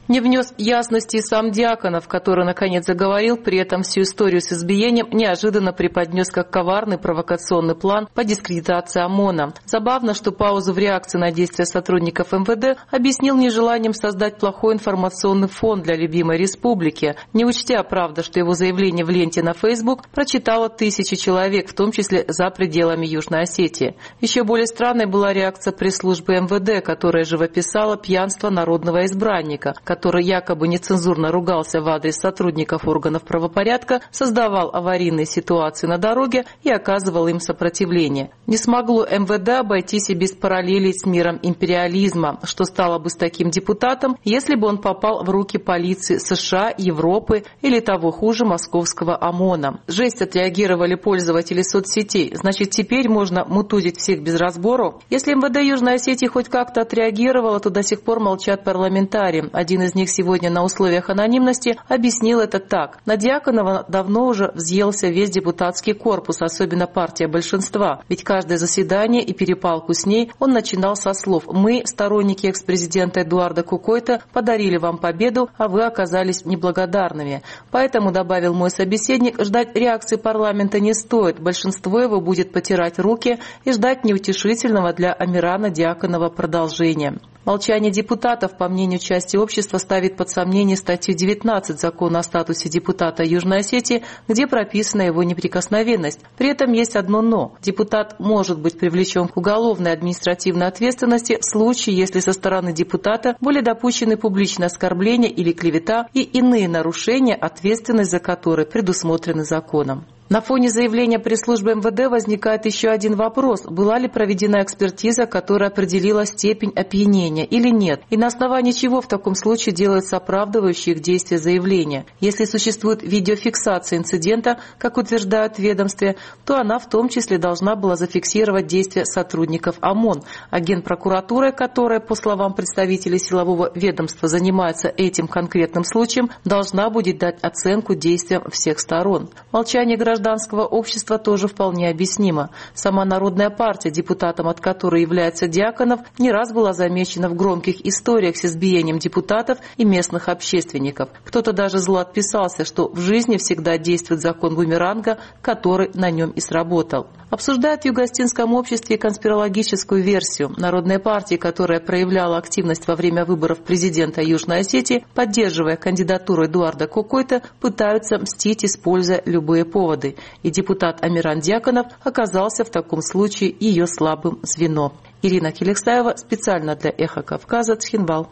Не внес ясности и сам Дьяконов, который наконец заговорил, при этом всю историю с избиением неожиданно преподнес как коварный провокационный план по дискредитации ОМОНа. Забавно, что паузу в реакции на действия сотрудников МВД объяснил нежеланием создать плохой информационный фон для любимой республики, не учтя, правда, что его заявление в ленте на Facebook прочитало тысячи человек, в том числе за пределами Южной Осетии. Еще более странной была реакция пресс-службы МВД, которая живописала пьянство народного избранника, который якобы нецензурно ругался в адрес сотрудников органов правопорядка, создавал аварийные ситуации на дороге и оказывал им сопротивление. Не смогло МВД обойтись и без параллелей с миром империализма, что стало бы с таким депутатом, если бы он попал в руки полиции США, Европы или того хуже московского ОМОНа. Жесть отреагировали пользователи соцсетей. Значит, теперь можно мутузить всех без разбору? Если МВД Южной Осетии хоть как-то отреагировало, то до сих пор молчат парламентарии. Один из них сегодня на условиях анонимности объяснил это так. На Дьяконова давно уже взъелся весь депутатский корпус, особенно партия большинства. Ведь каждое заседание и перепалку с ней он начинал со слов: «Мы, сторонники экс-президента Эдуарда Кукойто, подарили вам победу, а вы оказались неблагодарными». Поэтому, добавил мой собеседник, ждать реакции парламента не стоит. Большинство его будет потирать руки и ждать неутешительного для Амирана Дьяконова продолжения. Молчание депутатов, по мнению части общества, ставит под сомнение статью 19 Закона о статусе депутата Южной Осетии, где прописана его неприкосновенность. При этом есть одно «но». Депутат может быть привлечен к уголовной и административной ответственности в случае, если со стороны депутата были допущены публичные оскорбления или клевета и иные нарушения, ответственность за которые предусмотрены законом. На фоне заявления пресс-службы МВД возникает еще один вопрос. Была ли проведена экспертиза, которая определила степень опьянения или нет? И на основании чего в таком случае делаются оправдывающие их действия заявления? Если существует видеофиксация инцидента, как утверждают в ведомстве, то она в том числе должна была зафиксировать действия сотрудников ОМОН. А Генпрокуратура, которая, по словам представителей силового ведомства, занимается этим конкретным случаем, должна будет дать оценку действиям всех сторон. Молчание гражданского общества тоже вполне объяснимо. Сама Народная партия, депутатом от которой является Дьяконов, не раз была замечена в громких историях с избиением депутатов и местных общественников. Кто-то даже зло отписался, что в жизни всегда действует закон бумеранга, который на нем и сработал. Обсуждают в юго-осетинском обществе конспирологическую версию. Народная партия, которая проявляла активность во время выборов президента Южной Осетии, поддерживая кандидатуру Эдуарда Кукойто, пытаются мстить, используя любые поводы. И депутат Амиран Дьяконов оказался в таком случае ее слабым звеном. Ирина Келексаева специально для «Эхо Кавказа», Цхинвал.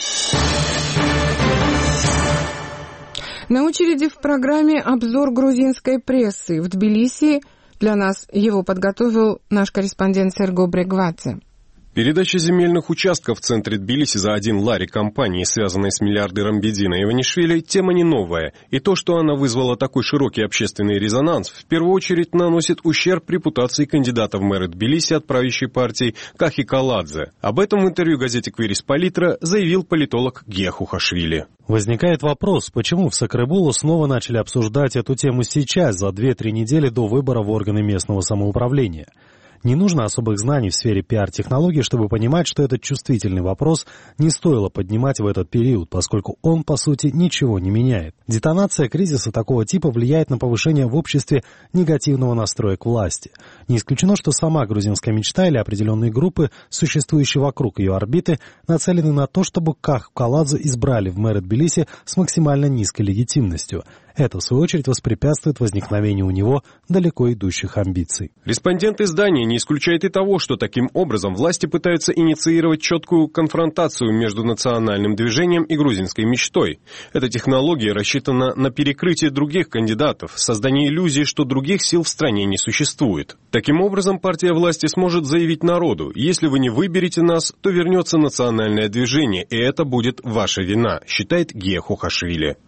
На очереди в программе обзор грузинской прессы. В Тбилиси для нас его подготовил наш корреспондент Серго Брегвадзе.
Передача земельных участков в центре Тбилиси за 1 лари компании, связанной с миллиардером Бедина Иванишвили, тема не новая. И то, что она вызвала такой широкий общественный резонанс, в первую очередь наносит ущерб репутации кандидата в мэры Тбилиси от правящей партии Кахи Каладзе. Об этом в интервью газете «Квирис Политра» заявил политолог Гия Хухашвили.
Возникает вопрос, почему в Сакрабулу снова начали обсуждать эту тему сейчас, за 2-3 недели до выбора в органы местного самоуправления. Не нужно особых знаний в сфере пиар-технологий, чтобы понимать, что этот чувствительный вопрос не стоило поднимать в этот период, поскольку он, по сути, ничего не меняет. Детонация кризиса такого типа влияет на повышение в обществе негативного настроя к власти. Не исключено, что сама грузинская мечта или определенные группы, существующие вокруг ее орбиты, нацелены на то, чтобы Каху Каладзе избрали в мэры Тбилиси с максимально низкой легитимностью. Это, в свою очередь, воспрепятствует возникновению у него далеко идущих амбиций.
Респондент издания не исключает и того, что таким образом власти пытаются инициировать четкую конфронтацию между национальным движением и грузинской мечтой. Эта технология рассчитана на перекрытие других кандидатов, создание иллюзии, что других сил в стране не существует. Таким образом, партия власти сможет заявить народу: если вы не выберете нас, то вернется национальное движение, и это будет ваша вина, считает Гия Хухашвили.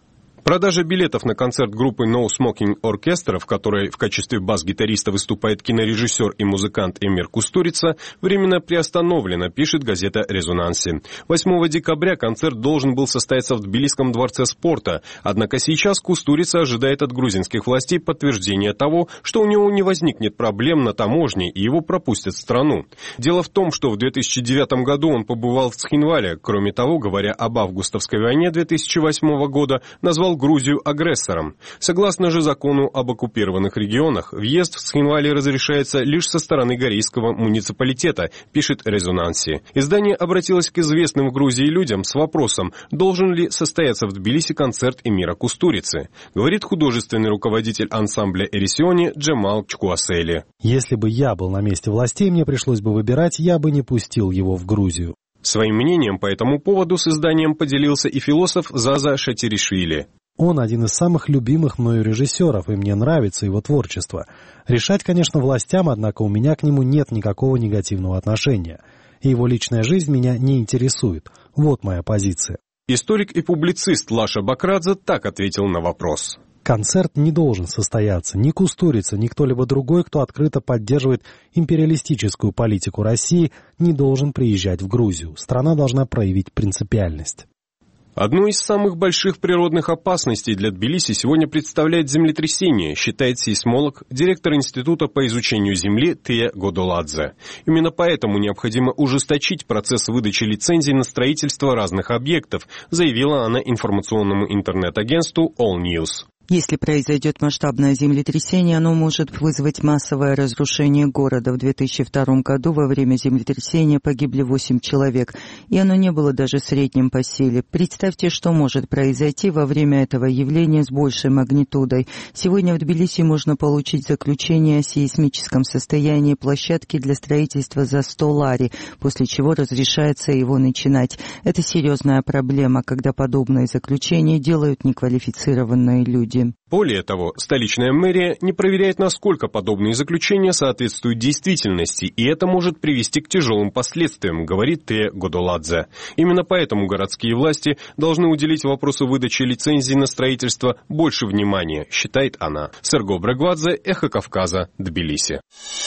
Продажа билетов на концерт группы No Smoking Orchestra, в которой в качестве бас-гитариста выступает кинорежиссер и музыкант Эмир Кустурица, временно приостановлена, пишет газета «Резонанси». 8 декабря концерт должен был состояться в Тбилисском дворце спорта, однако сейчас Кустурица ожидает от грузинских властей подтверждения того, что у него не возникнет проблем на таможне и его пропустят в страну. Дело в том, что в 2009 году он побывал в Цхинвале. Кроме того, говоря об августовской войне 2008 года, назвал Грузию агрессором. Согласно же закону об оккупированных регионах, въезд в Цхинвале разрешается лишь со стороны Горейского муниципалитета, пишет «Резонанси». Издание обратилось к известным в Грузии людям с вопросом, должен ли состояться в Тбилиси концерт Эмира Кустурицы, говорит художественный руководитель ансамбля «Эрисиони» Джемал Чкуасели.
Если бы я был на месте властей, мне пришлось бы выбирать, я бы не пустил его в Грузию.
Своим мнением по этому поводу с изданием поделился и философ Заза Шатиришвили.
Он один из самых любимых мною режиссеров, и мне нравится его творчество. Решать, конечно, властям, однако у меня к нему нет никакого негативного отношения. И его личная жизнь меня не интересует. Вот моя позиция.
Историк и публицист Лаша Бакрадзе так ответил на вопрос.
Концерт не должен состояться. Ни Кустурица, ни кто-либо другой, кто открыто поддерживает империалистическую политику России, не должен приезжать в Грузию. Страна должна проявить принципиальность.
Одну из самых больших природных опасностей для Тбилиси сегодня представляет землетрясение, считает сейсмолог, директор Института по изучению Земли Тея Годоладзе. Именно поэтому необходимо ужесточить процесс выдачи лицензий на строительство разных объектов, заявила она информационному интернет-агентству All News.
Если произойдет масштабное землетрясение, оно может вызвать массовое разрушение города. В 2002 году во время землетрясения погибли 8 человек, и оно не было даже средним по силе. Представьте, что может произойти во время этого явления с большей магнитудой. Сегодня в Тбилиси можно получить заключение о сейсмическом состоянии площадки для строительства за 100 лари, после чего разрешается его начинать. Это серьезная проблема, когда подобные заключения делают неквалифицированные люди.
Более того, столичная мэрия не проверяет, насколько подобные заключения соответствуют действительности, и это может привести к тяжелым последствиям, говорит Тея Годоладзе. Именно поэтому городские власти должны уделить вопросу выдачи лицензий на строительство больше внимания, считает она. Серго Брагвадзе, Эхо Кавказа, Тбилиси.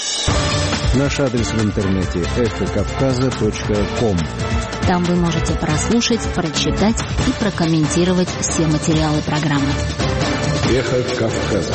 Наш адрес в интернете эхокавказа.ком.
Там вы можете прослушать, прочитать и прокомментировать все материалы программы.
Эхо Кавказа.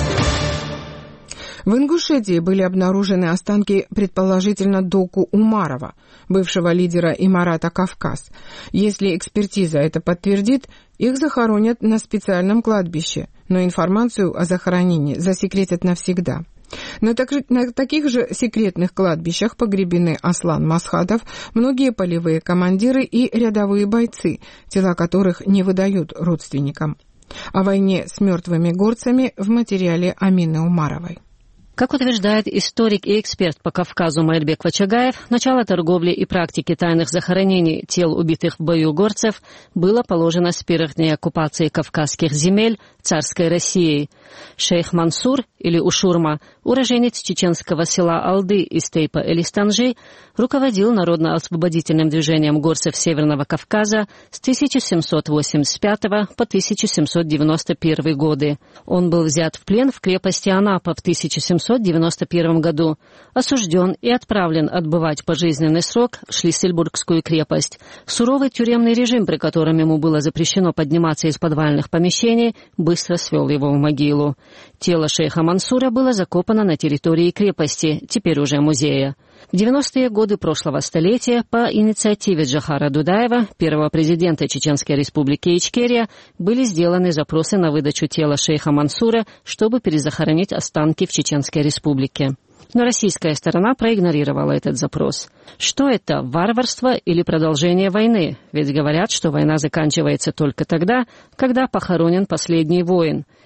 В Ингушетии были обнаружены останки, предположительно, Доку Умарова, бывшего лидера Имарата Кавказ. Если экспертиза это подтвердит, их захоронят на специальном кладбище, но информацию о захоронении засекретят навсегда. На таких же секретных кладбищах погребены Аслан Масхадов, многие полевые командиры и рядовые бойцы, тела которых не выдают родственникам. О войне с мертвыми горцами в материале Амины Умаровой.
Как утверждает историк и эксперт по Кавказу Маэльбек Вачагаев, начало торговли и практики тайных захоронений тел убитых в бою горцев было положено с первых дней оккупации кавказских земель царской Россией. Шейх Мансур, или Ушурма, уроженец чеченского села Алды из Тейпа Элистанжи, руководил народно-освободительным движением горцев Северного Кавказа с 1785 по 1791 годы. Он был взят в плен в крепости Анапа в 1791 году, осужден и отправлен отбывать пожизненный срок в Шлиссельбургскую крепость. Суровый тюремный режим, при котором ему было запрещено подниматься из подвальных помещений, быстро свел его в могилу. Тело шейха Мансура было закопано на территории крепости, теперь уже музея. В 90-е годы прошлого столетия по инициативе Джохара Дудаева, первого президента Чеченской республики Ичкерия, были сделаны запросы на выдачу тела шейха Мансура, чтобы перезахоронить останки в Чеченской республике. Но российская сторона проигнорировала этот запрос. Что это, варварство или продолжение войны? Ведь говорят, что война заканчивается только тогда, когда похоронен последний воин.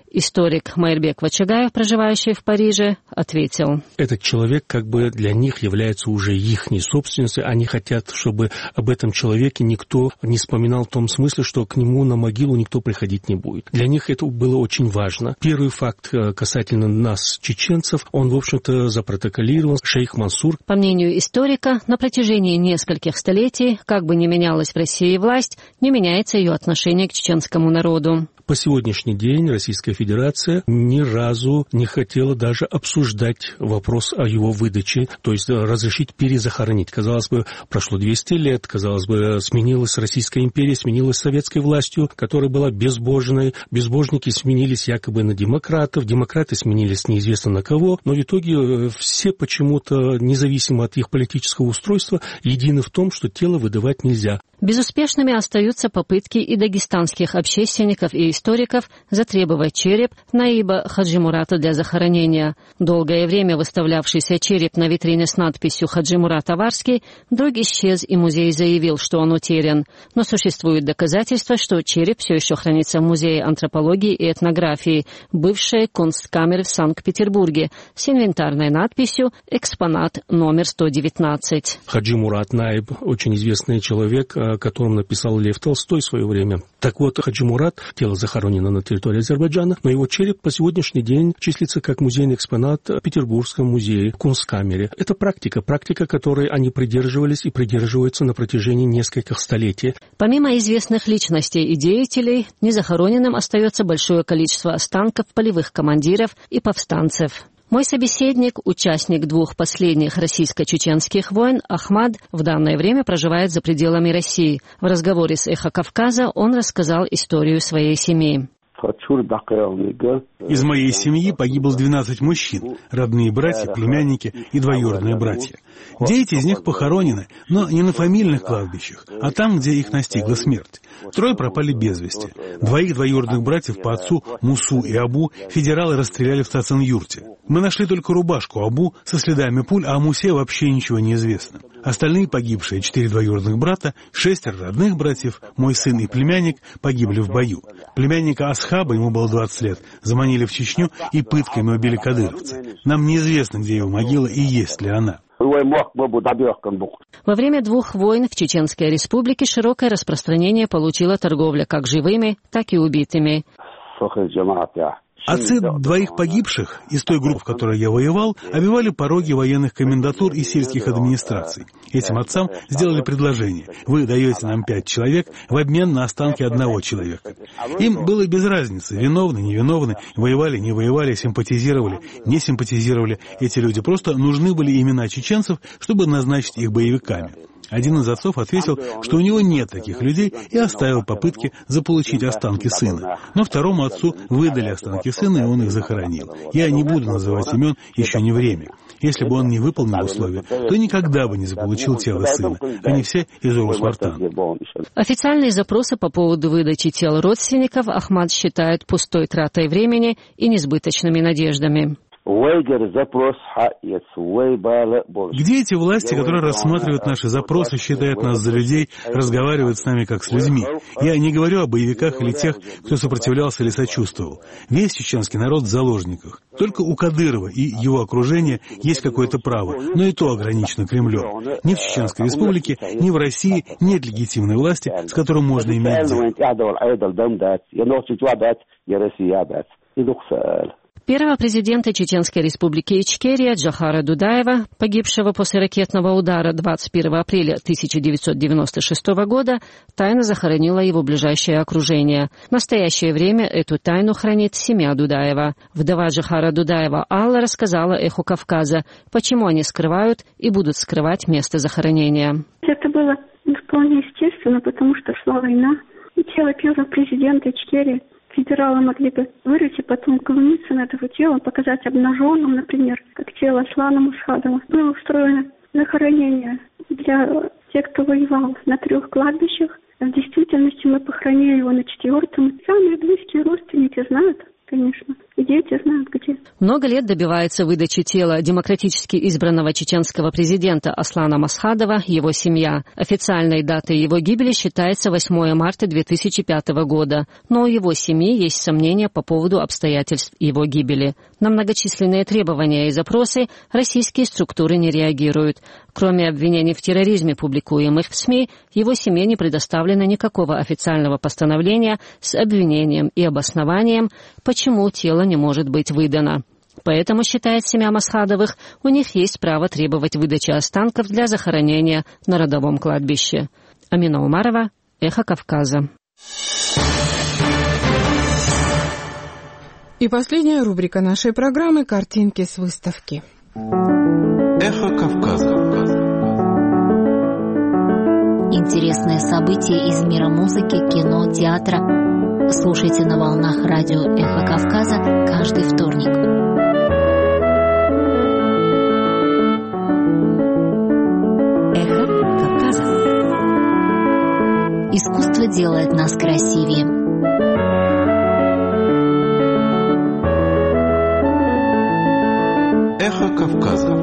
Историк Майрбек Вачагаев, проживающий в Париже, ответил.
Этот человек как бы для них является уже ихней собственностью. Они хотят, чтобы об этом человеке никто не вспоминал в том смысле, что к нему на могилу никто приходить не будет. Для них это было очень важно. Первый факт касательно нас, чеченцев, он, в общем-то, запротоколировал шейх Мансур.
По мнению историка, на протяжении нескольких столетий, как бы ни менялась в России власть, не меняется ее отношение к чеченскому народу.
По сегодняшний день Российская Федерация ни разу не хотела даже обсуждать вопрос о его выдаче, то есть разрешить перезахоронить. Казалось бы, прошло 200 лет, казалось бы, сменилась Российская империя, сменилась советской властью, которая была безбожной. Безбожники сменились якобы на демократов, демократы сменились неизвестно на кого, но в итоге все почему-то, независимо от их политического устройства, едины в том, что тело выдавать нельзя.
Безуспешными остаются попытки и дагестанских общественников и историков затребовать череп Наиба Хаджи Мурата для захоронения. Долгое время выставлявшийся череп на витрине с надписью «Хаджи Мурат Аварский» вдруг исчез, и музей заявил, что он утерян. Но существуют доказательства, что череп все еще хранится в Музее антропологии и этнографии, бывшей Кунсткамеры в Санкт-Петербурге, с инвентарной надписью «Экспонат номер 119».
Хаджи Мурат Наиб – очень известный человек, о котором написал Лев Толстой в свое время. Так вот, Хаджи Мурат, тело захоронено на территории Азербайджана, но его череп по сегодняшний день числится как музейный экспонат в Петербургском музее Кунсткамере. Это практика, которой они придерживались и придерживаются на протяжении нескольких столетий.
Помимо известных личностей и деятелей, незахороненным остается большое количество останков полевых командиров и повстанцев. Мой собеседник, участник 2 последних российско-чеченских войн, Ахмад, в данное время проживает за пределами России. В разговоре с «Эхо Кавказа» он рассказал историю своей семьи.
Из моей семьи погибло 12 мужчин, родные братья, племянники и двоюродные братья. 9 из них похоронены, но не на фамильных кладбищах, а там, где их настигла смерть. 3 пропали без вести. 2 двоюродных братьев по отцу, Мусу и Абу, федералы расстреляли в Цацан-Юрте. Мы нашли только рубашку Абу со следами пуль, а о Мусе вообще ничего не известно. Остальные погибшие, 4 двоюродных брата, 6 родных братьев, мой сын и племянник, погибли в бою. Племянника Асхаба, ему было 20 лет, заманили в Чечню и пытками убили кадыровцы. Нам неизвестно, где его могила и есть ли она.
Во время 2 войн в Чеченской Республике широкое распространение получила торговля как живыми, так и убитыми.
Отцы 2 погибших из той группы, в которой я воевал, обивали пороги военных комендатур и сельских администраций. Этим отцам сделали предложение: вы даете нам 5 человек в обмен на останки 1 человека. Им было без разницы, виновны, невиновны, воевали, не воевали, симпатизировали, не симпатизировали. Эти люди просто нужны были имена чеченцев, чтобы назначить их боевиками. Один из отцов ответил, что у него нет таких людей, и оставил попытки заполучить останки сына. Но 2-му отцу выдали останки сына, и он их захоронил. Я не буду называть имен, еще не время. Если бы он не выполнил условия, то никогда бы не заполучил тело сына. Они все из Урус-Мартана.
Официальные запросы по поводу выдачи тел родственников Ахмад считает пустой тратой времени и несбыточными надеждами.
Где эти власти, которые рассматривают наши запросы, считают нас за людей, разговаривают с нами как с людьми? Я не говорю о боевиках или тех, кто сопротивлялся или сочувствовал. Весь чеченский народ в заложниках. Только у Кадырова и его окружения есть какое-то право, но и то ограничено Кремлем. Ни в Чеченской Республике, ни в России нет легитимной власти, с которой можно иметь дело.
Первого президента Чеченской Республики Ичкерия Джохара Дудаева, погибшего после ракетного удара 21 апреля 1996 года, тайно захоронило его ближайшее окружение. В настоящее время эту тайну хранит семья Дудаева. Вдова Джохара Дудаева Алла рассказала «Эху Кавказа», почему они скрывают и будут скрывать место захоронения.
Это было вполне естественно, потому что шла война, и тело первого президента Ичкерии федералы могли бы вырыть и потом глумиться над его телом, показать обнаженным, например, как тело Аслана Мусхадова. Было устроено захоронение для тех, кто воевал на 3 кладбищах. В действительности мы похоронили его на 4-м. Самые близкие родственники знают, конечно. И дети знают, где.
Много лет добивается выдачи тела демократически избранного чеченского президента Аслана Масхадова его семья. Официальной датой его гибели считается 8 марта 2005 года, но у его семьи есть сомнения по поводу обстоятельств его гибели. На многочисленные требования и запросы российские структуры не реагируют. Кроме обвинений в терроризме, публикуемых в СМИ, его семье не предоставлено никакого официального постановления с обвинением и обоснованием, почему тело не может быть выдано. Поэтому, считает семья Масхадовых, у них есть право требовать выдачи останков для захоронения на родовом кладбище. Амина Умарова, Эхо Кавказа.
И последняя рубрика нашей программы — «Картинки с выставки».
Эхо Кавказа.
Интересные события из мира музыки, кино, театра. Слушайте на волнах радио «Эхо Кавказа» каждый вторник. Эхо Кавказа. Искусство делает нас красивее.
Эхо Кавказа.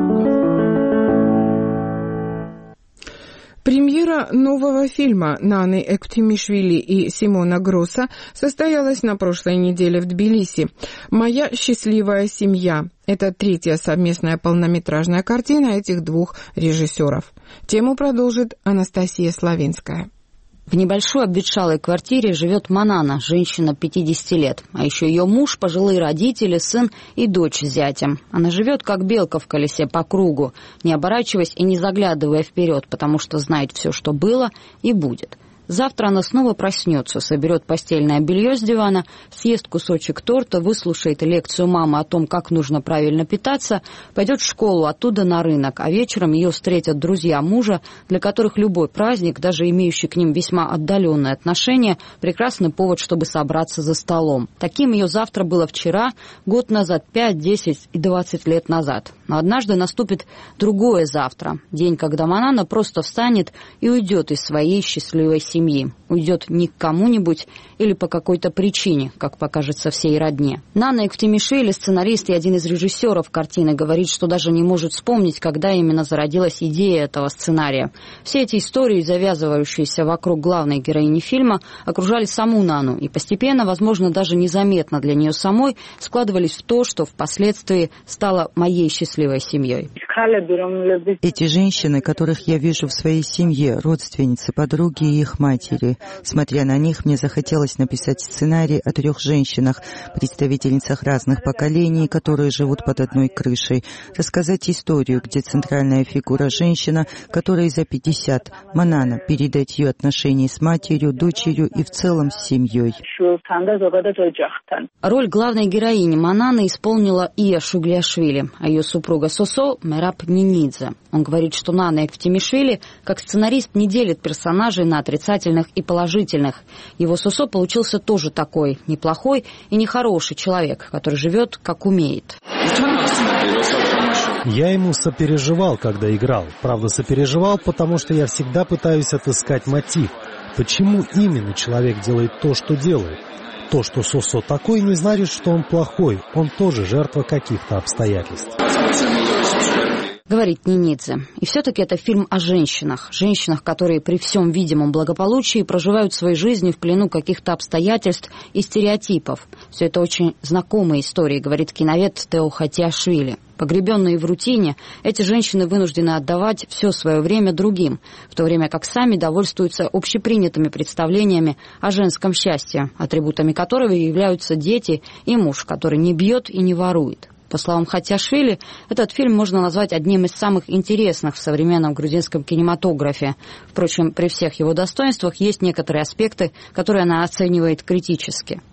Премьера нового фильма Наны Эктимишвили и Симона Гросса состоялась на прошлой неделе в Тбилиси. «Моя счастливая семья» — это третья совместная полнометражная картина этих двух режиссеров. Тему продолжит Анастасия Славинская.
В небольшой обветшалой квартире живет Манана, женщина 50 лет. А еще ее муж, пожилые родители, сын и дочь с зятем. Она живет как белка в колесе по кругу, не оборачиваясь и не заглядывая вперед, потому что знает все, что было и будет. Завтра она снова проснется, соберет постельное белье с дивана, съест кусочек торта, выслушает лекцию мамы о том, как нужно правильно питаться, пойдет в школу, оттуда на рынок, а вечером ее встретят друзья мужа, для которых любой праздник, даже имеющий к ним весьма отдаленное отношение, прекрасный повод, чтобы собраться за столом. Таким ее завтра было вчера, год назад, 5, 10 и 20 лет назад. Но однажды наступит другое завтра, день, когда Манана просто встанет и уйдет из своей счастливой семьи. Уйдет не к кому-нибудь или по какой-то причине, как покажется всей родне. Нана Эктимишвили, сценарист и один из режиссеров картины, говорит, что даже не может вспомнить, когда именно зародилась идея этого сценария. Все эти истории, завязывающиеся вокруг главной героини фильма, окружали саму Нану и постепенно, возможно, даже незаметно для нее самой, складывались в то, что впоследствии стало моей счастливой семьей.
Эти женщины, которых я вижу в своей семье, родственницы, подруги и их матери. Смотря на них, мне захотелось написать сценарий о 3 женщинах, представительницах разных поколений, которые живут под одной крышей. Рассказать историю, где центральная фигура женщина, которой за 50, Манана, передать ее отношения с матерью, дочерью и в целом с семьей.
Роль главной героини Мананы исполнила Ия Шуглиашвили, а ее супруга Сосо — Мераб Нинидзе. Он говорит, что Нана Эктимишвили, как сценарист, не делит персонажей на отрицательных и положительных. Его Сосо получился тоже такой неплохой и нехороший человек, который живет как умеет.
Я ему сопереживал, когда играл. Правда, сопереживал, потому что я всегда пытаюсь отыскать мотив. Почему именно человек делает то, что делает? То, что Сосо такой, не значит, что он плохой. Он тоже жертва каких-то обстоятельств.
Говорит Нинидзе. И все-таки это фильм о женщинах. Женщинах, которые при всем видимом благополучии проживают свои жизни в плену каких-то обстоятельств и стереотипов. Все это очень знакомые истории, говорит киновед Тео Хатиашвили. Погребенные в рутине, эти женщины вынуждены отдавать все свое время другим, в то время как сами довольствуются общепринятыми представлениями о женском счастье, атрибутами которого являются дети и муж, который не бьет и не ворует. По словам Хатиашвили, этот фильм можно назвать одним из самых интересных в современном грузинском кинематографе. Впрочем, при всех его достоинствах есть некоторые аспекты, которые она оценивает критически.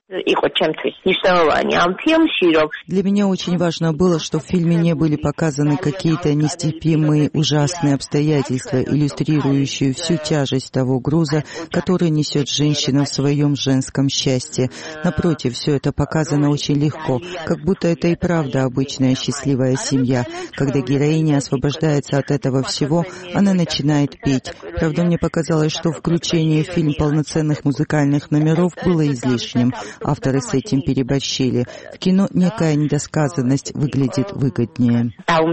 Для меня очень важно было, что в фильме не были показаны какие-то нестерпимые, ужасные обстоятельства, иллюстрирующие всю тяжесть того груза, который несет женщина в своем женском счастье. Напротив, все это показано очень легко, как будто это и правда обычная счастливая семья. Когда героиня освобождается от этого всего, она начинает петь. Правда, мне показалось, что включение в фильм полноценных музыкальных номеров было излишним. Авторы с этим переборщили. В кино некая недосказанность выглядит выгоднее.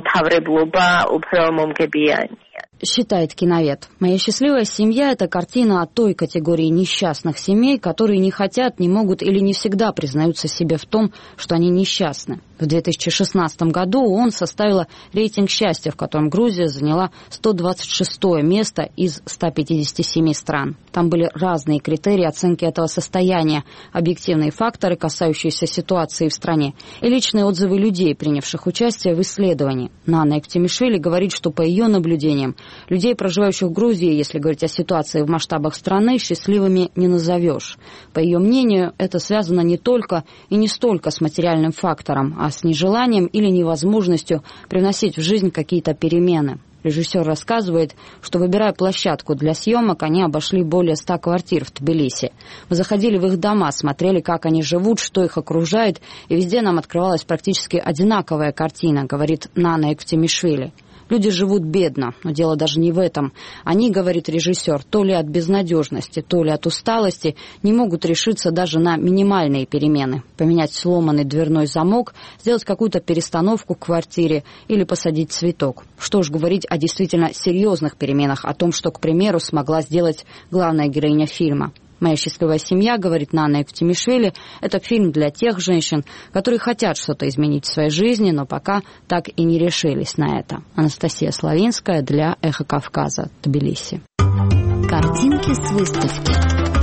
Считает киновед. «Моя счастливая семья» — это картина о той категории несчастных семей, которые не хотят, не могут или не всегда признаются себе в том, что они несчастны. В 2016 году ООН составила рейтинг счастья, в котором Грузия заняла 126 место из 157 стран. Там были разные критерии оценки этого состояния, объективные факторы, касающиеся ситуации в стране, и личные отзывы людей, принявших участие в исследовании. Нана Эктимишвили говорит, что по ее наблюдениям, людей, проживающих в Грузии, если говорить о ситуации в масштабах страны, счастливыми не назовешь. По ее мнению, это связано не только и не столько с материальным фактором, а с нежеланием или невозможностью привносить в жизнь какие-то перемены. Режиссер рассказывает, что, выбирая площадку для съемок, они обошли более 100 квартир в Тбилиси. Мы заходили в их дома, смотрели, как они живут, что их окружает, и везде нам открывалась практически одинаковая картина, говорит Нана Эктимишвили. Люди живут бедно, но дело даже не в этом. Они, говорит режиссер, то ли от безнадежности, то ли от усталости не могут решиться даже на минимальные перемены. Поменять сломанный дверной замок, сделать какую-то перестановку в квартире или посадить цветок. Что ж говорить о действительно серьезных переменах, о том, что, к примеру, смогла сделать главная героиня фильма. «Моя счастливая семья», говорит Нана Эктимишвили, это фильм для тех женщин, которые хотят что-то изменить в своей жизни, но пока так и не решились на это. Анастасия Славинская для «Эхо Кавказа», Тбилиси.
Картинки с выставки.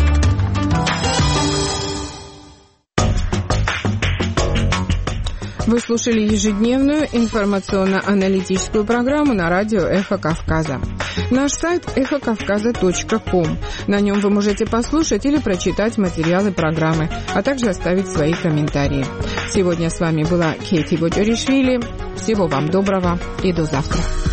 Вы слушали ежедневную информационно-аналитическую программу на радио «Эхо Кавказа». Наш сайт эхокавказа.ком. На нем вы можете послушать или прочитать материалы программы, а также оставить свои комментарии. Сегодня с вами была Кейти Боджоришвили. Всего вам доброго и до завтра.